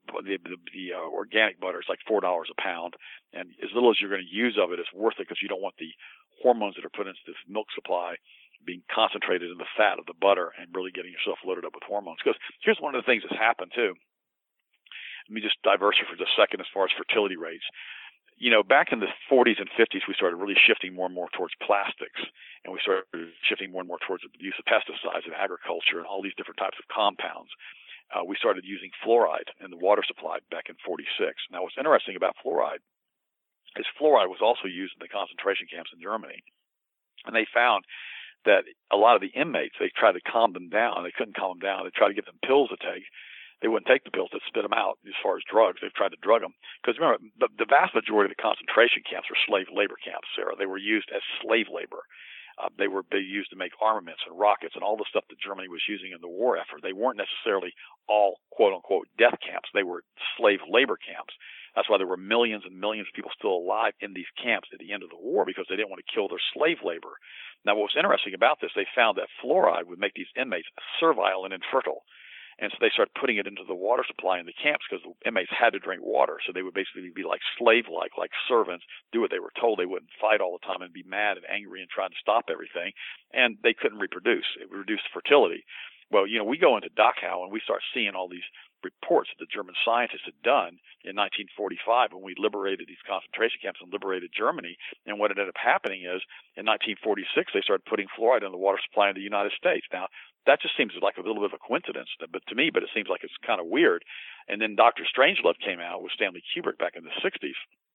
organic butter. It's like $4 a pound, and as little as you're going to use of it, it's worth it because you don't want the hormones that are put into this milk supply being concentrated in the fat of the butter and really getting yourself loaded up with hormones. Because here's one of the things that's happened too. Let me just diverse for just a second as far as fertility rates. Back in the 40s and 50s, we started really shifting more and more towards plastics, and we started shifting more and more towards the use of pesticides in agriculture and all these different types of compounds. We started using fluoride in the water supply back in 46. Now, what's interesting about fluoride is fluoride was also used in the concentration camps in Germany, and they found that a lot of the inmates, they tried to calm them down. They couldn't calm them down. They tried to give them pills to take. They wouldn't take the pills. They'd spit them out. As far as drugs, they've tried to drug them. Because remember, the vast majority of the concentration camps were slave labor camps, Sarah. They were used as slave labor. They were used to make armaments and rockets and all the stuff that Germany was using in the war effort. They weren't necessarily all, quote-unquote, death camps. They were slave labor camps. That's why there were millions and millions of people still alive in these camps at the end of the war, because they didn't want to kill their slave labor. Now, what was interesting about this, they found that fluoride would make these inmates servile and infertile. And so they started putting it into the water supply in the camps because the inmates had to drink water. So they would basically be like slave-like, like servants, do what they were told. They wouldn't fight all the time and be mad and angry and trying to stop everything. And they couldn't reproduce. It reduced fertility. Well, we go into Dachau and we start seeing all these reports that the German scientists had done in 1945 when we liberated these concentration camps and liberated Germany. And what ended up happening is in 1946, they started putting fluoride in the water supply in the United States. Now, that just seems like a little bit of a coincidence but it seems like it's kind of weird. And then Dr. Strangelove came out with Stanley Kubrick back in the 60s.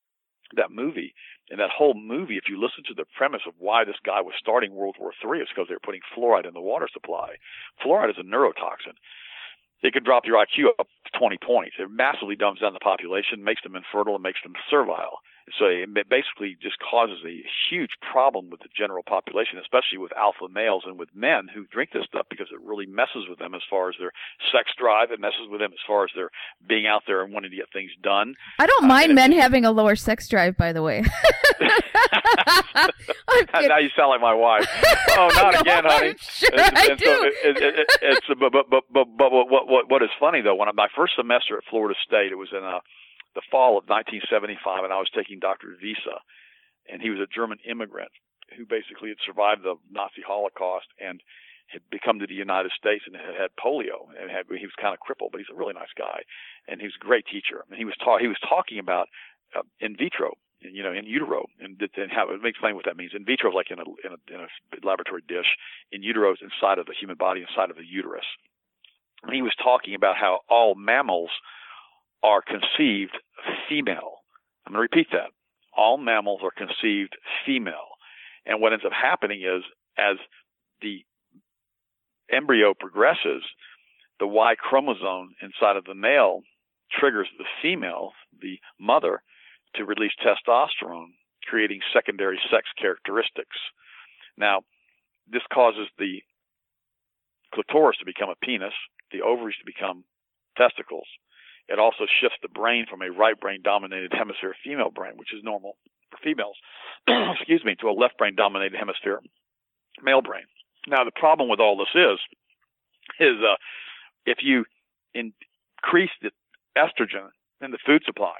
that movie. And that whole movie, if you listen to the premise of why this guy was starting World War III, it's because they were putting fluoride in the water supply. Fluoride is a neurotoxin. It could drop your IQ up 20 points. It massively dumbs down the population, makes them infertile, and makes them servile. So it basically just causes a huge problem with the general population, especially with alpha males and with men who drink this stuff, because it really messes with them as far as their sex drive. It messes with them as far as their being out there and wanting to get things done. I don't mind men having a lower sex drive, by the way. Now you sound like my wife. Oh, not no, again, honey. Sure, I do. But what is funny though, when my first semester at Florida State, it was in the fall of 1975, and I was taking Dr. Visa, and he was a German immigrant who basically had survived the Nazi Holocaust and had come to the United States and had polio, and he was kind of crippled, but he's a really nice guy, and he was a great teacher. And he was talking about in vitro, in utero, and how it makes explain what that means. In vitro is like in a laboratory dish. In utero is inside of the human body, inside of the uterus. And he was talking about how all mammals are conceived female. I'm going to repeat that. All mammals are conceived female. And what ends up happening is, as the embryo progresses, the Y chromosome inside of the male triggers the female, the mother, to release testosterone, creating secondary sex characteristics. Now, this causes the clitoris to become a penis, the ovaries to become testicles. It also shifts the brain from a right brain dominated hemisphere female brain, which is normal for females, excuse me, to a left brain dominated hemisphere male brain. Now, the problem with all this is if you increase the estrogen in the food supply,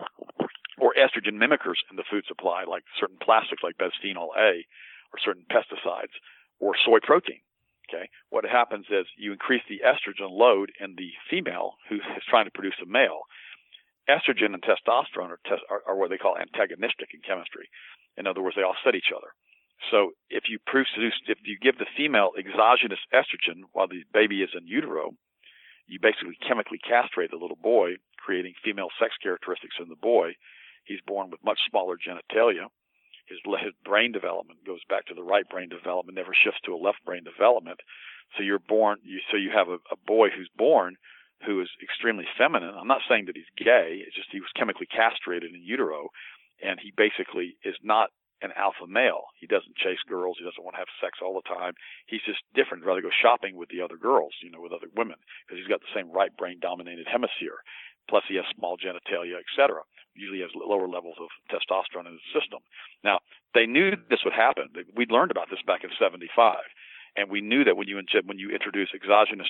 or estrogen mimickers in the food supply, like certain plastics like bisphenol A, or certain pesticides, or soy protein. Okay, what happens is you increase the estrogen load in the female who is trying to produce a male. Estrogen and testosterone are what they call antagonistic in chemistry. In other words, they offset each other. So if you give the female exogenous estrogen while the baby is in utero, you basically chemically castrate the little boy, creating female sex characteristics in the boy. He's born with much smaller genitalia. His brain development goes back to the right brain development, never shifts to a left brain development. So you have a boy who's born who is extremely feminine. I'm not saying that he's gay. It's just he was chemically castrated in utero, and he basically is not an alpha male. He doesn't chase girls. He doesn't want to have sex all the time. He's just different. He'd rather go shopping with the other girls, with other women, because he's got the same right brain dominated hemisphere. Plus he has small genitalia, etc. Usually has lower levels of testosterone in his system. Now, they knew this would happen. We'd learned about this back in 75. And we knew that when you introduce exogenous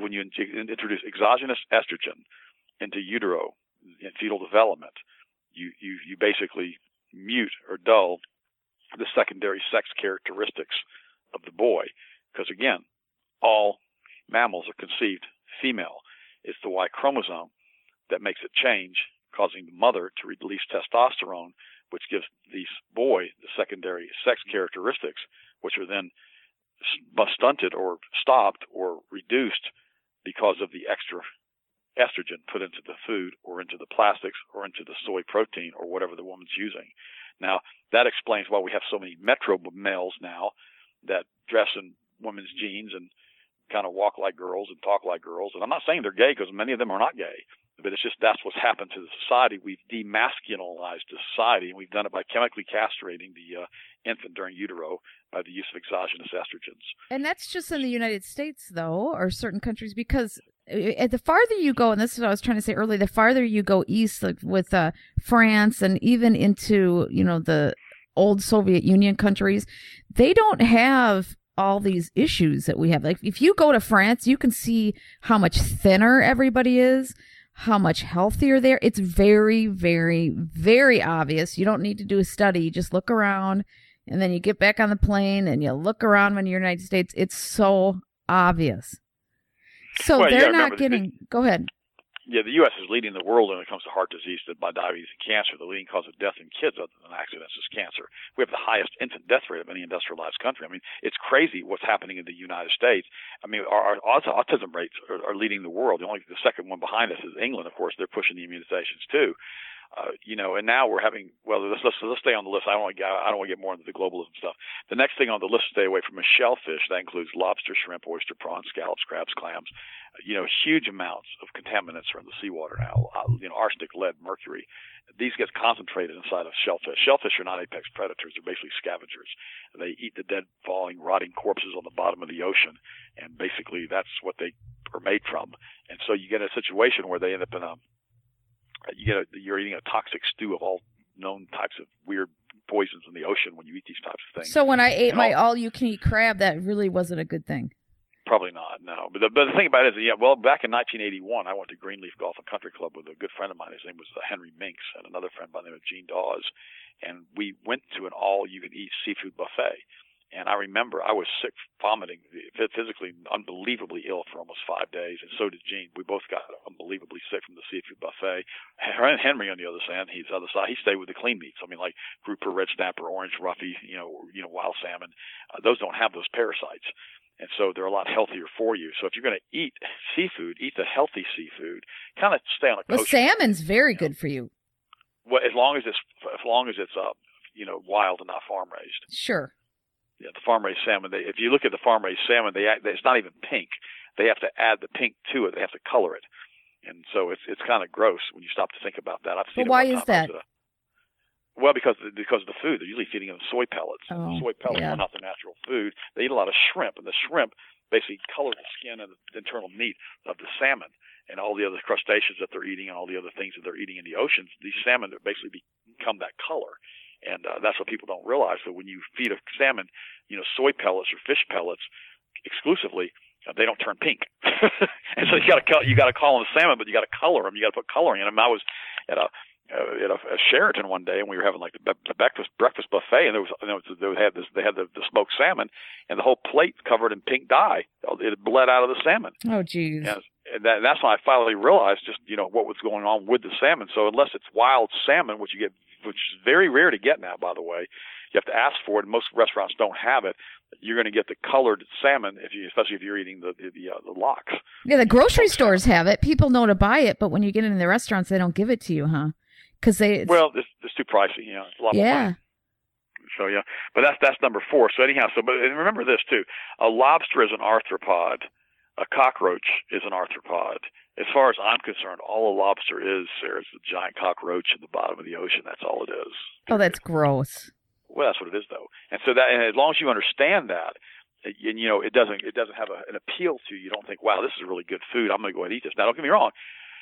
estrogen into utero in fetal development, you basically mute or dull the secondary sex characteristics of the boy. Because again, all mammals are conceived female. It's the Y chromosome that makes it change, causing the mother to release testosterone, which gives the boy the secondary sex characteristics, which are then stunted or stopped or reduced because of the extra estrogen put into the food or into the plastics or into the soy protein or whatever the woman's using. Now, that explains why we have so many metro males now that dress in women's jeans and kind of walk like girls and talk like girls. And I'm not saying they're gay, because many of them are not gay, but it's just that's what's happened to the society. We've demasculinized the society, and we've done it by chemically castrating the infant during utero by the use of exogenous estrogens. And that's just in the United States, though, or certain countries, because the farther you go, and this is what I was trying to say earlier, the farther you go east, like with France and even into, the old Soviet Union countries, they don't have all these issues that we have. Like if you go to France, you can see how much thinner everybody is, how much healthier they're. It's very, very, very obvious. You don't need to do a study. You just look around, and then you get back on the plane and you look around when you're in the United States. It's so obvious. So they're not getting, go ahead. Yeah, the U.S. is leading the world when it comes to heart disease, by diabetes and cancer. The leading cause of death in kids other than accidents is cancer. We have the highest infant death rate of any industrialized country. I mean, it's crazy what's happening in the United States. I mean, our autism rates are leading the world. The second one behind us is England, of course. They're pushing the immunizations too. And now we're having, let's stay on the list. I don't want to get more into the globalism stuff. The next thing on the list to stay away from is shellfish. That includes lobster, shrimp, oyster, prawns, scallops, crabs, clams. Huge amounts of contaminants are in the seawater now. Arsenic, lead, mercury. These get concentrated inside of shellfish. Shellfish are not apex predators. They're basically scavengers. They eat the dead, falling, rotting corpses on the bottom of the ocean, and basically that's what they are made from. And so you get a situation where they end up in you're eating a toxic stew of all known types of weird poisons in the ocean when you eat these types of things. So when I ate my all-you-can-eat crab, that really wasn't a good thing. Probably not, no. But the thing about it is, back in 1981, I went to Greenleaf Golf and Country Club with a good friend of mine. His name was Henry Minks, and another friend by the name of Gene Dawes. And we went to an all-you-can-eat seafood buffet. And I remember I was sick, vomiting, physically unbelievably ill for almost 5 days, and so did Gene. We both got unbelievably sick from the seafood buffet. Henry, on the other side, he stayed with the clean meats. I mean, like grouper, red snapper, orange roughy, wild salmon. Those don't have those parasites. And so they're a lot healthier for you. So if you're going to eat seafood, eat the healthy seafood. Kind of stay on a coast. Well, salmon's very good for you. Well, as long as it's wild and not farm raised. Sure. Yeah, the farm-raised salmon. If you look at the farm-raised salmon, it's not even pink. They have to add the pink to it. They have to color it, and so it's kind of gross when you stop to think about that. I've seen. But why is that? Well, because of the food. They're usually feeding them soy pellets. Oh, soy pellets are not their natural food. They eat a lot of shrimp, and the shrimp basically color the skin and the internal meat of the salmon and all the other crustaceans that they're eating and all the other things that they're eating in the oceans. These salmon basically become that color. And that's what people don't realize. So when you feed a salmon, soy pellets or fish pellets exclusively, they don't turn pink. And so you got to call them salmon, but you got to color them. You got to put coloring in them. I was at a Sheraton one day, and we were having like the breakfast buffet, and they had the smoked salmon, and the whole plate covered in pink dye. It bled out of the salmon. Oh, geez. And that's when I finally realized just what was going on with the salmon. So unless it's wild salmon, which is very rare to get now, by the way, you have to ask for it. And most restaurants don't have it. You're going to get the colored salmon, especially if you're eating the lox. Yeah, the grocery stores have it. People know to buy it, but when you get it in the restaurants, they don't give it to you, huh? Because it's too pricey. It's a lot more money. So but that's number 4. So anyhow, but remember this too: a lobster is an arthropod. A cockroach is an arthropod. As far as I'm concerned, all a lobster is, Sarah, is a giant cockroach at the bottom of the ocean. That's all it is. Oh, that's gross. Well, that's what it is, though. And so and as long as you understand that, and it doesn't have an appeal to you. You don't think, wow, this is really good food. I'm going to go and eat this. Now, don't get me wrong.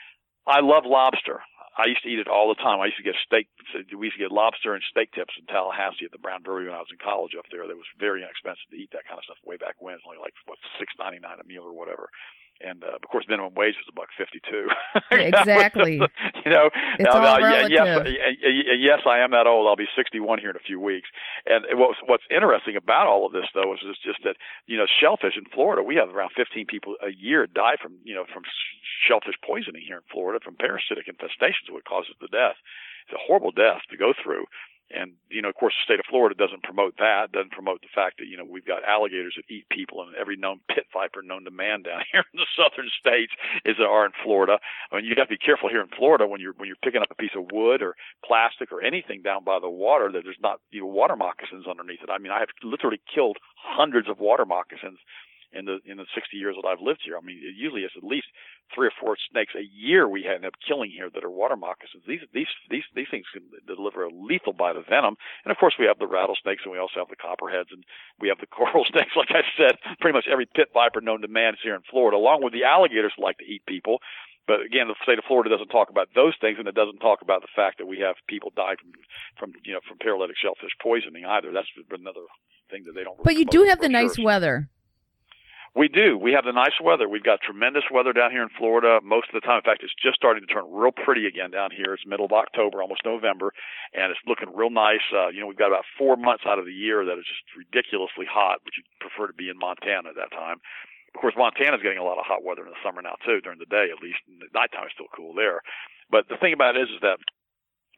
I love lobster. I used to eat it all the time. I used to get we used to get lobster and steak tips in Tallahassee at the Brown Brewery when I was in college up there. That was very inexpensive to eat that kind of stuff way back when. It was only like $6.99 a meal or whatever. And of course, minimum wage was $1.52. Exactly. It's all relative. Yes, I am that old. I'll be 61 here in a few weeks. And what's interesting about all of this, though, is just that shellfish in Florida, we have around 15 people a year die from shellfish poisoning here in Florida from parasitic infestations, what causes the death. It's a horrible death to go through. And, of course, the state of Florida doesn't promote that, doesn't promote the fact that, we've got alligators that eat people, and every known pit viper known to man down here in the southern states are in Florida. I mean, you got to be careful here in Florida when you're picking up a piece of wood or plastic or anything down by the water that there's not water moccasins underneath it. I mean, I have literally killed hundreds of water moccasins in the 60 years that I've lived here. I mean, it usually is at least 3 or 4 snakes a year we end up killing here that are water moccasins. These things can deliver a lethal bite of venom. And of course, we have the rattlesnakes, and we also have the copperheads, and we have the coral snakes. Like I said, pretty much every pit viper known to man is here in Florida, along with the alligators who like to eat people. But again, the state of Florida doesn't talk about those things, and it doesn't talk about the fact that we have people die from paralytic shellfish poisoning either. That's another thing that they don't. But you do have the nice weather. We do. We have the nice weather. We've got tremendous weather down here in Florida most of the time. In fact, it's just starting to turn real pretty again down here. It's middle of October, almost November, and it's looking real nice. We've got about 4 months out of the year that is just ridiculously hot, which you'd prefer to be in Montana at that time. Of course, Montana's getting a lot of hot weather in the summer now, too, during the day at least. And the nighttime is still cool there. But the thing about it is that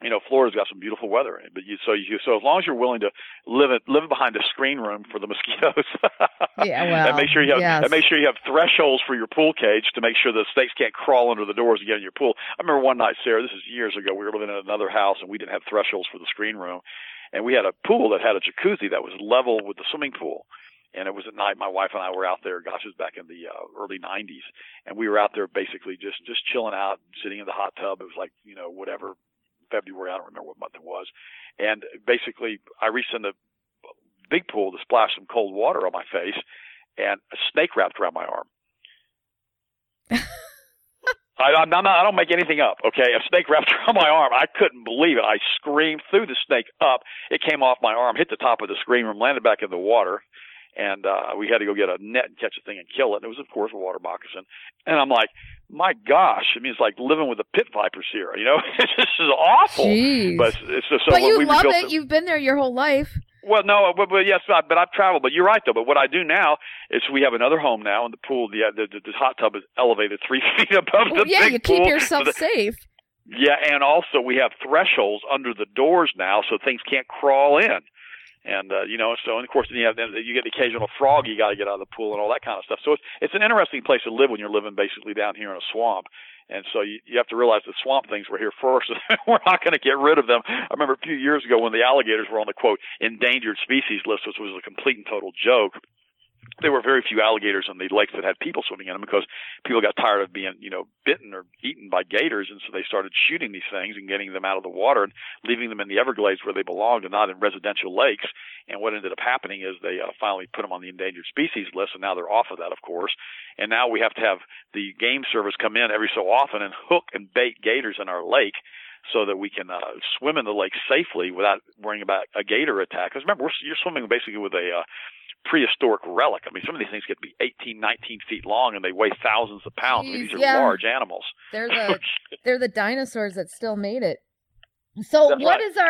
You know, Florida's got some beautiful weather in it, but so as long as you're willing to live behind a screen room for the mosquitoes, and make sure you have thresholds for your pool cage to make sure the snakes can't crawl under the doors and get in your pool. I remember one night, Sarah, this is years ago, we were living in another house and we didn't have thresholds for the screen room, and we had a pool that had a jacuzzi that was level with the swimming pool. And it was at night. My wife and I were out there. Gosh, it was back in the early '90s, and we were out there basically just chilling out, sitting in the hot tub. It was like, you know, whatever. February, I don't remember what month it was. And basically, I reached in the big pool to splash some cold water on my face, and a snake wrapped around my arm. I don't make anything up, okay? A snake wrapped around my arm. I couldn't believe it. I screamed, threw the snake up. It came off my arm, hit the top of the screen room, landed back in the water. And we had to go get a net and catch the thing and kill it. And it was, of course, a water moccasin. And I'm like, my gosh, I mean, it's like living with the pit vipers here. You know, this is awful. Jeez. But it's just, but you love it. You've been there your whole life. Well, no, but yes, but I've traveled. But you're right, though. But what I do now is we have another home now, and the pool, the hot tub is elevated 3 feet above the big pool. Yeah, you keep yourself safe. Yeah, and also we have thresholds under the doors now, so things can't crawl in. And, you know, so, and of course, you get the occasional frog you got to get out of the pool and all that kind of stuff. So it's an interesting place to live when you're living basically down here in a swamp. And so you have to realize the swamp things were here first. We're not going to get rid of them. I remember a few years ago when the alligators were on the, quote, endangered species list, which was a complete and total joke. There were very few alligators in the lakes that had people swimming in them because people got tired of being, you know, bitten or eaten by gators, and so they started shooting these things and getting them out of the water and leaving them in the Everglades where they belonged and not in residential lakes. And what ended up happening is they finally put them on the endangered species list, and now they're off of that, of course. And now we have to have the game service come in every so often and hook and bait gators in our lake so that we can swim in the lake safely without worrying about a gator attack. Because remember, you're swimming basically with a prehistoric relic. I mean, some of these things get to be 18, 19 feet long, and they weigh thousands of pounds. I mean, these are large animals. They're the dinosaurs that still made it. So That's what right. is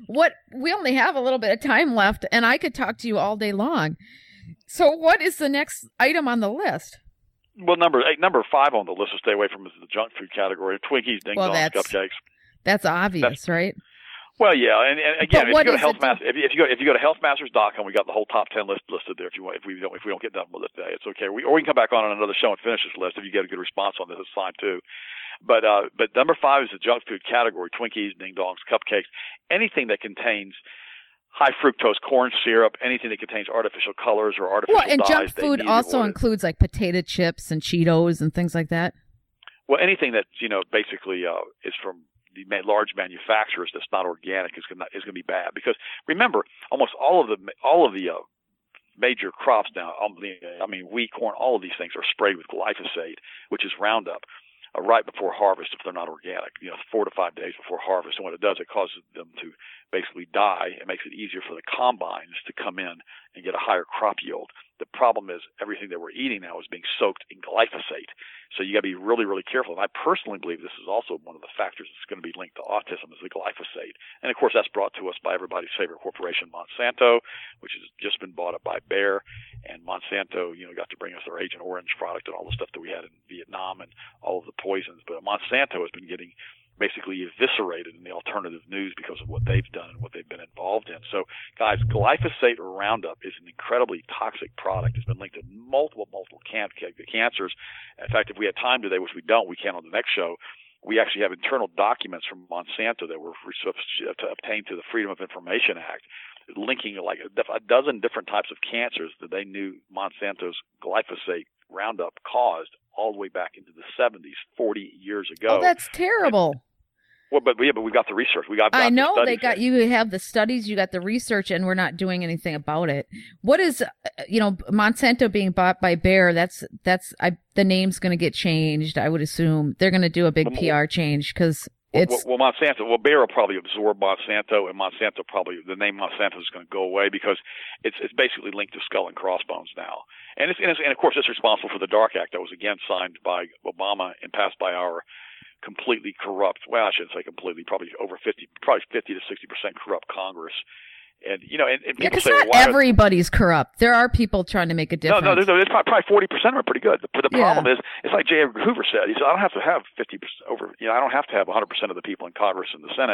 we only have a little bit of time left, and I could talk to you all day long. So what is the next item on the list? Well, number 5 on the list to stay away from is the junk food category: Twinkies, Ding Dongs, cupcakes. That's obvious, right? Well, yeah, and again, if you go to if you go to healthmasters.com, we got the whole top 10 list listed there. If we don't get done with it today, it's okay. Or we can come back on another show and finish this list. If you get a good response on this, it's fine too. But number 5 is the junk food category: Twinkies, Ding Dongs, cupcakes, anything that contains high fructose corn syrup, anything that contains artificial colors or artificial dyes. Well, and junk food also includes like potato chips and Cheetos and things like that. Well, anything that basically is from the large manufacturers that's not organic is going to be bad, because remember, almost all of the major crops now, I mean wheat, corn, all of these things are sprayed with glyphosate, which is Roundup, right before harvest if they're not organic. 4 to 5 days before harvest, and what it does, it causes them to basically die. It makes it easier for the combines to come in and get a higher crop yield. The problem is everything that we're eating now is being soaked in glyphosate. So you got to be really, really careful. And I personally believe this is also one of the factors that's going to be linked to autism is the glyphosate. And of course, that's brought to us by everybody's favorite corporation, Monsanto, which has just been bought up by Bayer. And Monsanto, got to bring us their Agent Orange product and all the stuff that we had in Vietnam and all of the poisons. But Monsanto has been getting basically eviscerated in the alternative news because of what they've done and what they've been involved in. So, guys, glyphosate or Roundup is an incredibly toxic product. It's been linked to multiple cancers. In fact, if we had time today, which we don't, we can on the next show, we actually have internal documents from Monsanto that were obtained through the Freedom of Information Act, linking like a dozen different types of cancers that they knew Monsanto's glyphosate Roundup caused all the way back into the 70s, 40 years ago. Oh, that's terrible. But we've got the research. I know you have the studies, you got the research, and we're not doing anything about it. What is, Monsanto being bought by Bayer? The name's going to get changed. I would assume they're going to do a big PR change because it's Bayer will probably absorb Monsanto, and the name Monsanto is going to go away because it's basically linked to Skull and Crossbones now. And of course, it's responsible for the Dark Act that was again signed by Obama and passed by our completely corrupt, well, I shouldn't say completely, probably 50 to 60% corrupt Congress. And people say, not everybody's corrupt. There are people trying to make a difference. No, there's probably 40% are pretty good. The problem is, it's like J. Edgar Hoover said. He said, I don't have to have 50% I don't have to have 100% of the people in Congress and the Senate.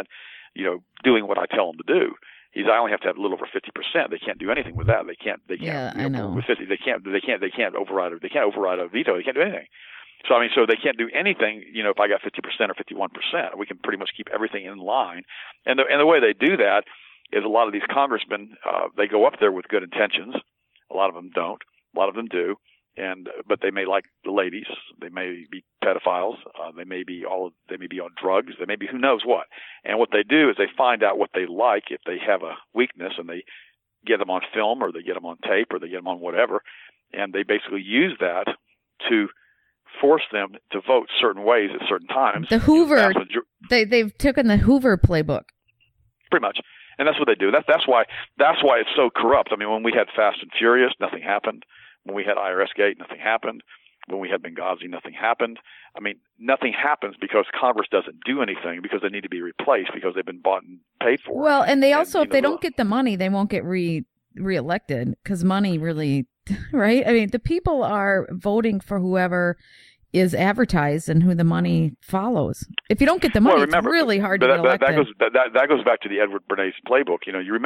doing what I tell them to do. I only have to have a little over 50%. They can't do anything with that. They can't. Yeah, I know. With 50, they can't override. They can't override a veto. They can't do anything. So they can't do anything. If I got 50% or 51%, we can pretty much keep everything in line. And the way they do that is a lot of these congressmen, they go up there with good intentions. A lot of them don't. A lot of them do. But they may like the ladies. They may be pedophiles. They may be on drugs. They may be who knows what. And what they do is they find out what they like if they have a weakness, and they get them on film, or they get them on tape, or they get them on whatever, and they basically use that to force them to vote certain ways at certain times. The Hoover, they've taken the Hoover playbook. Pretty much. And that's what they do. That's why it's so corrupt. I mean, when we had Fast and Furious, nothing happened. When we had IRS Gate, nothing happened. When we had Benghazi, nothing happened. I mean, nothing happens because Congress doesn't do anything, because they need to be replaced because they've been bought and paid for. Well, and they also, if they don't get the money, they won't get reelected, because money really, right? I mean, the people are voting for whoever is advertised and who the money follows. If you don't get the money, it's really hard to get elected. That goes back to the Edward Bernays playbook.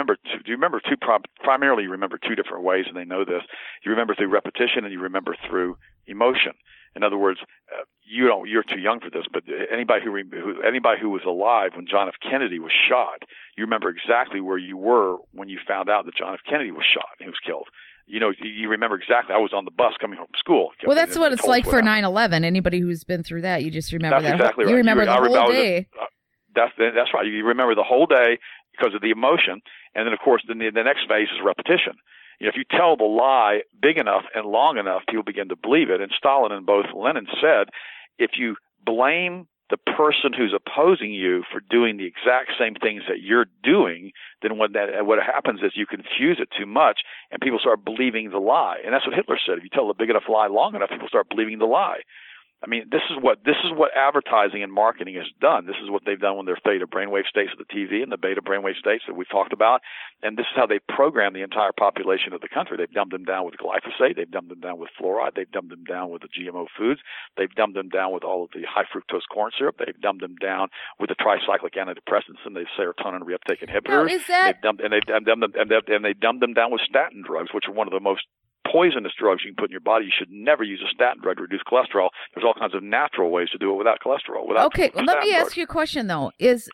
Primarily you remember two different ways, and they know this. You remember through repetition, and you remember through emotion. In other words, you're too young for this, but anybody who was alive when John F. Kennedy was shot, you remember exactly where you were when you found out that John F. Kennedy was shot and he was killed. You remember exactly. I was on the bus coming home from school. Well, that's what it's like for 9/11. Anybody who's been through that, you just remember that's that. Exactly right. You remember the whole day. That's right. You remember the whole day because of the emotion, and then of course the next phase is repetition. If you tell the lie big enough and long enough, people begin to believe it. And Stalin and both Lenin said, if you blame the person who's opposing you for doing the exact same things that you're doing, then what happens is you confuse it too much, and people start believing the lie. And that's what Hitler said. If you tell a big enough lie long enough, people start believing the lie. I mean, this is what advertising and marketing has done. This is what they've done when they're theta brainwave states of the TV and the beta brainwave states that we've talked about. And this is how they program the entire population of the country. They've dumbed them down with glyphosate. They've dumbed them down with fluoride. They've dumbed them down with the GMO foods. They've dumbed them down with all of the high fructose corn syrup. They've dumbed them down with the tricyclic antidepressants and the serotonin reuptake inhibitors. Now, is that... They've dumbed them down with statin drugs, which are one of the most poisonous drugs you can put in your body. You should never use a statin drug to reduce cholesterol. There's all kinds of natural ways to do it without cholesterol. Okay, well, let me ask you a question though.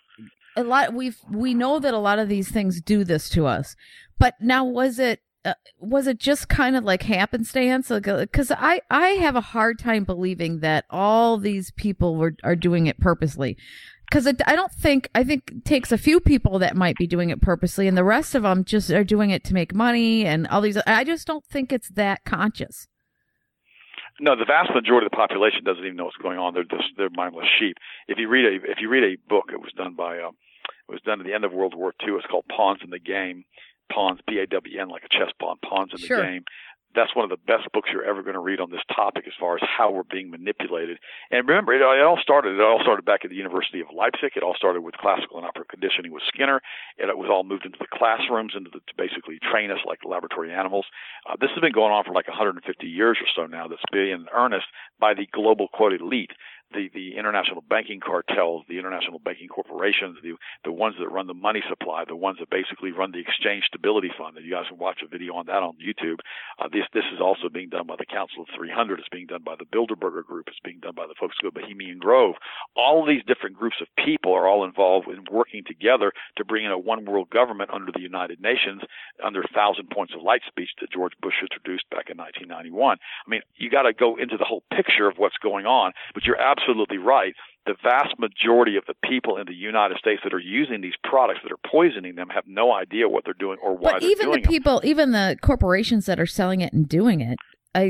We know that a lot of these things do this to us, but now was it just kind of like happenstance? Because I have a hard time believing that all these people are doing it purposely. Because I think it takes a few people that might be doing it purposely, and the rest of them just are doing it to make money and all these. I just don't think it's that conscious. No, the vast majority of the population doesn't even know what's going on. They're mindless sheep. If you read a book, it was done at the end of World War II. It's called Pawns in the Game. Pawns, P-A-W-N, like a chess pawn. Pawns in the Game. That's one of the best books you're ever going to read on this topic as far as how we're being manipulated. And remember, it all started back at the University of Leipzig. It all started with classical and opera conditioning with Skinner. And it was all moved into the classrooms to basically train us like laboratory animals. This has been going on for like 150 years or so now. That's been in earnest by the global quote elite. The international banking cartels, the international banking corporations, the ones that run the money supply, the ones that basically run the exchange stability fund. And you guys can watch a video on that on YouTube. This is also being done by the Council of 300. It's being done by the Bilderberger Group. It's being done by the folks who go Bohemian Grove. All of these different groups of people are all involved in working together to bring in a one world government under the United Nations, under 1,000 Points of Light speech that George Bush introduced back in 1991. I mean, you got to go into the whole picture of what's going on, but you're absolutely right. The vast majority of the people in the United States that are using these products that are poisoning them have no idea what they're doing or why they're doing it. But even the people, even the corporations that are selling it and doing it,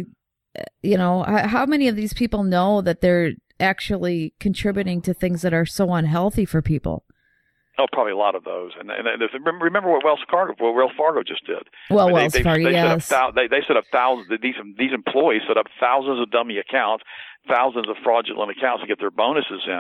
how many of these people know that they're actually contributing to things that are so unhealthy for people? Oh, probably a lot of those. And remember what Wells Fargo just did. Well, Wells Fargo, yes. They set up thousands. These employees set up thousands of dummy accounts, thousands of fraudulent accounts to get their bonuses in.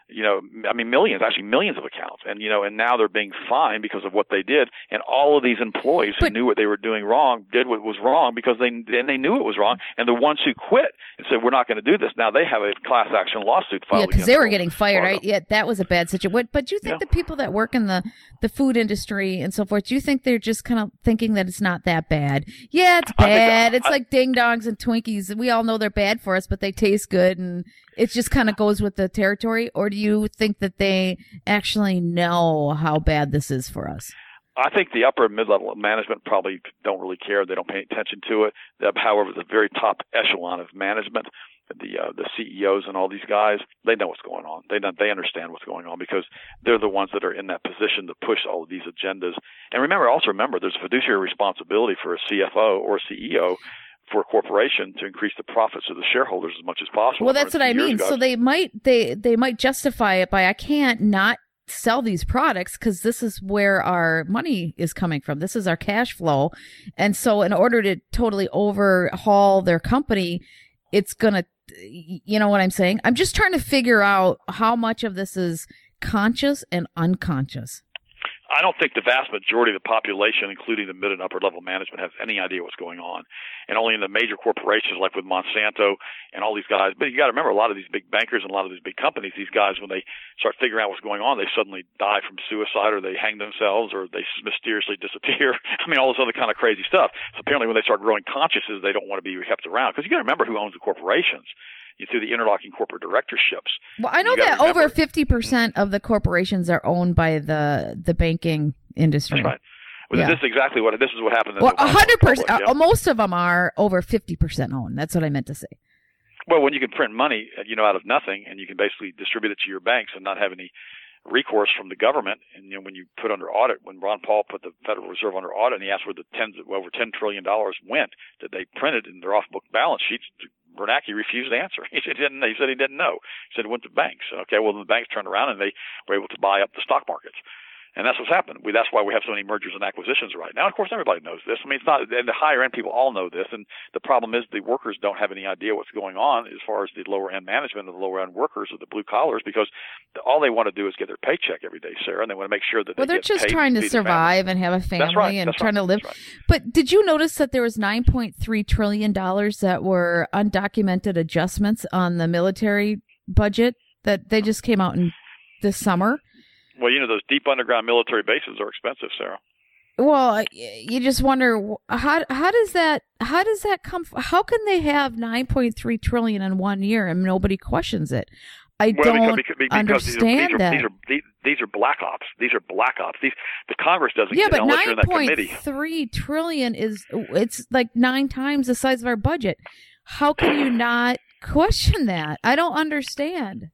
millions of accounts. And, and now they're being fined because of what they did. And all of these employees who knew what they were doing wrong did what was wrong because they knew it was wrong. And the ones who quit and said, we're not going to do this, now they have a class action lawsuit filed. Yeah, because they were getting fired, right? Yeah, that was a bad situation. But do you think the people that work in the food industry and so forth, do you think they're just kind of thinking that it's not that bad? Yeah, it's bad. It's like ding dongs and Twinkies. We all know they're bad for us, but they taste good, and it just kind of goes with the territory. Or do you think that they actually know how bad this is for us? I think the upper and mid-level management probably don't really care. They don't pay attention to it. However, the very top echelon of management, the CEOs and all these guys, they know what's going on. They understand what's going on because they're the ones that are in that position to push all of these agendas. And also remember, there's a fiduciary responsibility for a CFO or a CEO for a corporation to increase the profits of the shareholders as much as possible. Well, that's what I mean. So they might justify it by, I can't not sell these products because this is where our money is coming from. This is our cash flow. And so in order to totally overhaul their company, it's going to, you know what I'm saying? I'm just trying to figure out how much of this is conscious and unconscious. I don't think the vast majority of the population, including the mid and upper level management, has any idea what's going on. And only in the major corporations like with Monsanto and all these guys. But you got to remember, a lot of these big bankers and a lot of these big companies, these guys, when they start figuring out what's going on, they suddenly die from suicide or they hang themselves or they mysteriously disappear. I mean, all this other kind of crazy stuff. So apparently when they start growing consciences, they don't want to be kept around. Because you got to remember who owns the corporations. Through the interlocking corporate directorships. Well, I know that over 50% of the corporations are owned by the banking industry. That's right. Well, this is exactly what happened. Well, 100%. Most of them are over 50% owned. That's what I meant to say. Well, when you can print money, out of nothing, and you can basically distribute it to your banks and not have any recourse from the government, and when you put under audit, when Ron Paul put the Federal Reserve under audit, and he asked where over $10 trillion went that they printed in their off-book balance sheets. Bernanke refused to answer. He said he didn't know. He said it went to banks. Okay, well, the banks turned around and they were able to buy up the stock markets. And that's what's happened. That's why we have so many mergers and acquisitions right now. Of course, everybody knows this. I mean, it's not, and the higher end people all know this. And the problem is the workers don't have any idea what's going on as far as the lower end management and the lower end workers or the blue collars, because all they want to do is get their paycheck every day, Sarah, and they want to make sure that they're just trying to survive and have a family and trying to live. Right. But did you notice that there was $9.3 trillion that were undocumented adjustments on the military budget that they just came out in this summer? Well, those deep underground military bases are expensive, Sarah. Well, you just wonder how does that come? How can they have $9.3 trillion in 1 year and nobody questions it? Because understand that. These are black ops. These are black ops. The Congress doesn't get it unless you're in that committee. $9.3 trillion it's like 9 times the size of our budget. How can you not question that? I don't understand.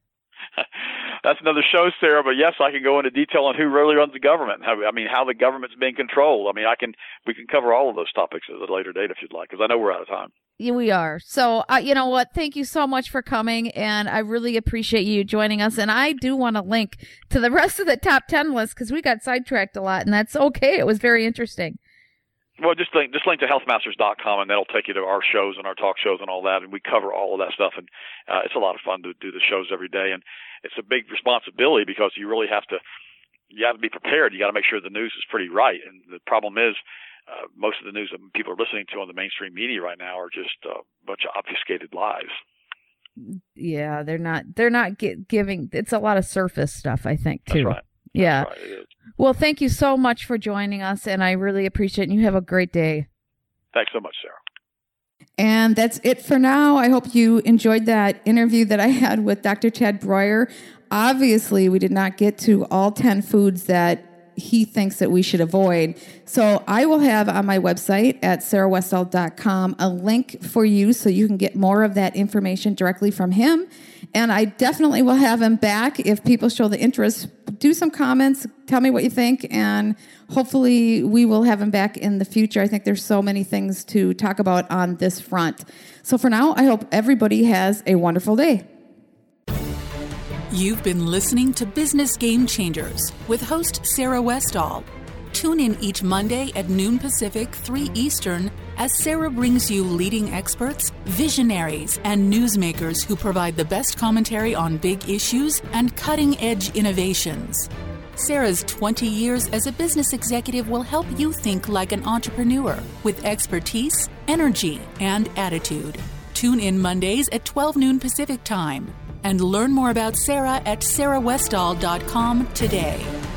That's another show, Sarah. But yes, I can go into detail on who really runs the government. How the government's being controlled. I mean, we can cover all of those topics at a later date if you'd like, because I know we're out of time. Yeah, we are. So, you know what? Thank you so much for coming, and I really appreciate you joining us. And I do want to link to the rest of the top 10 list because we got sidetracked a lot, and that's okay. It was very interesting. Well, just link to healthmasters.com, and that'll take you to our shows and our talk shows and all that, and we cover all of that stuff, and it's a lot of fun to do the shows every day, and it's a big responsibility because you really have to be prepared. You got to make sure the news is pretty right, and the problem is most of the news that people are listening to on the mainstream media right now are just a bunch of obfuscated lies. Yeah, they're not giving. It's a lot of surface stuff, I think, too. That's right. Yeah. That's right, it is. Well, thank you so much for joining us, and I really appreciate it. And you have a great day. Thanks so much, Sarah. And that's it for now. I hope you enjoyed that interview that I had with Dr. Chad Breuer. Obviously, we did not get to all 10 foods that he thinks that we should avoid. So I will have on my website at sarahwestall.com a link for you so you can get more of that information directly from him. And I definitely will have him back if people show the interest. Do some comments, tell me what you think, and hopefully we will have him back in the future. I think there's so many things to talk about on this front. So for now, I hope everybody has a wonderful day. You've been listening to Business Game Changers with host Sarah Westall. Tune in each Monday at noon Pacific, 3 Eastern as Sarah brings you leading experts, visionaries, and newsmakers who provide the best commentary on big issues and cutting-edge innovations. Sarah's 20 years as a business executive will help you think like an entrepreneur with expertise, energy, and attitude. Tune in Mondays at 12 noon Pacific Time and learn more about Sarah at sarahwestall.com today.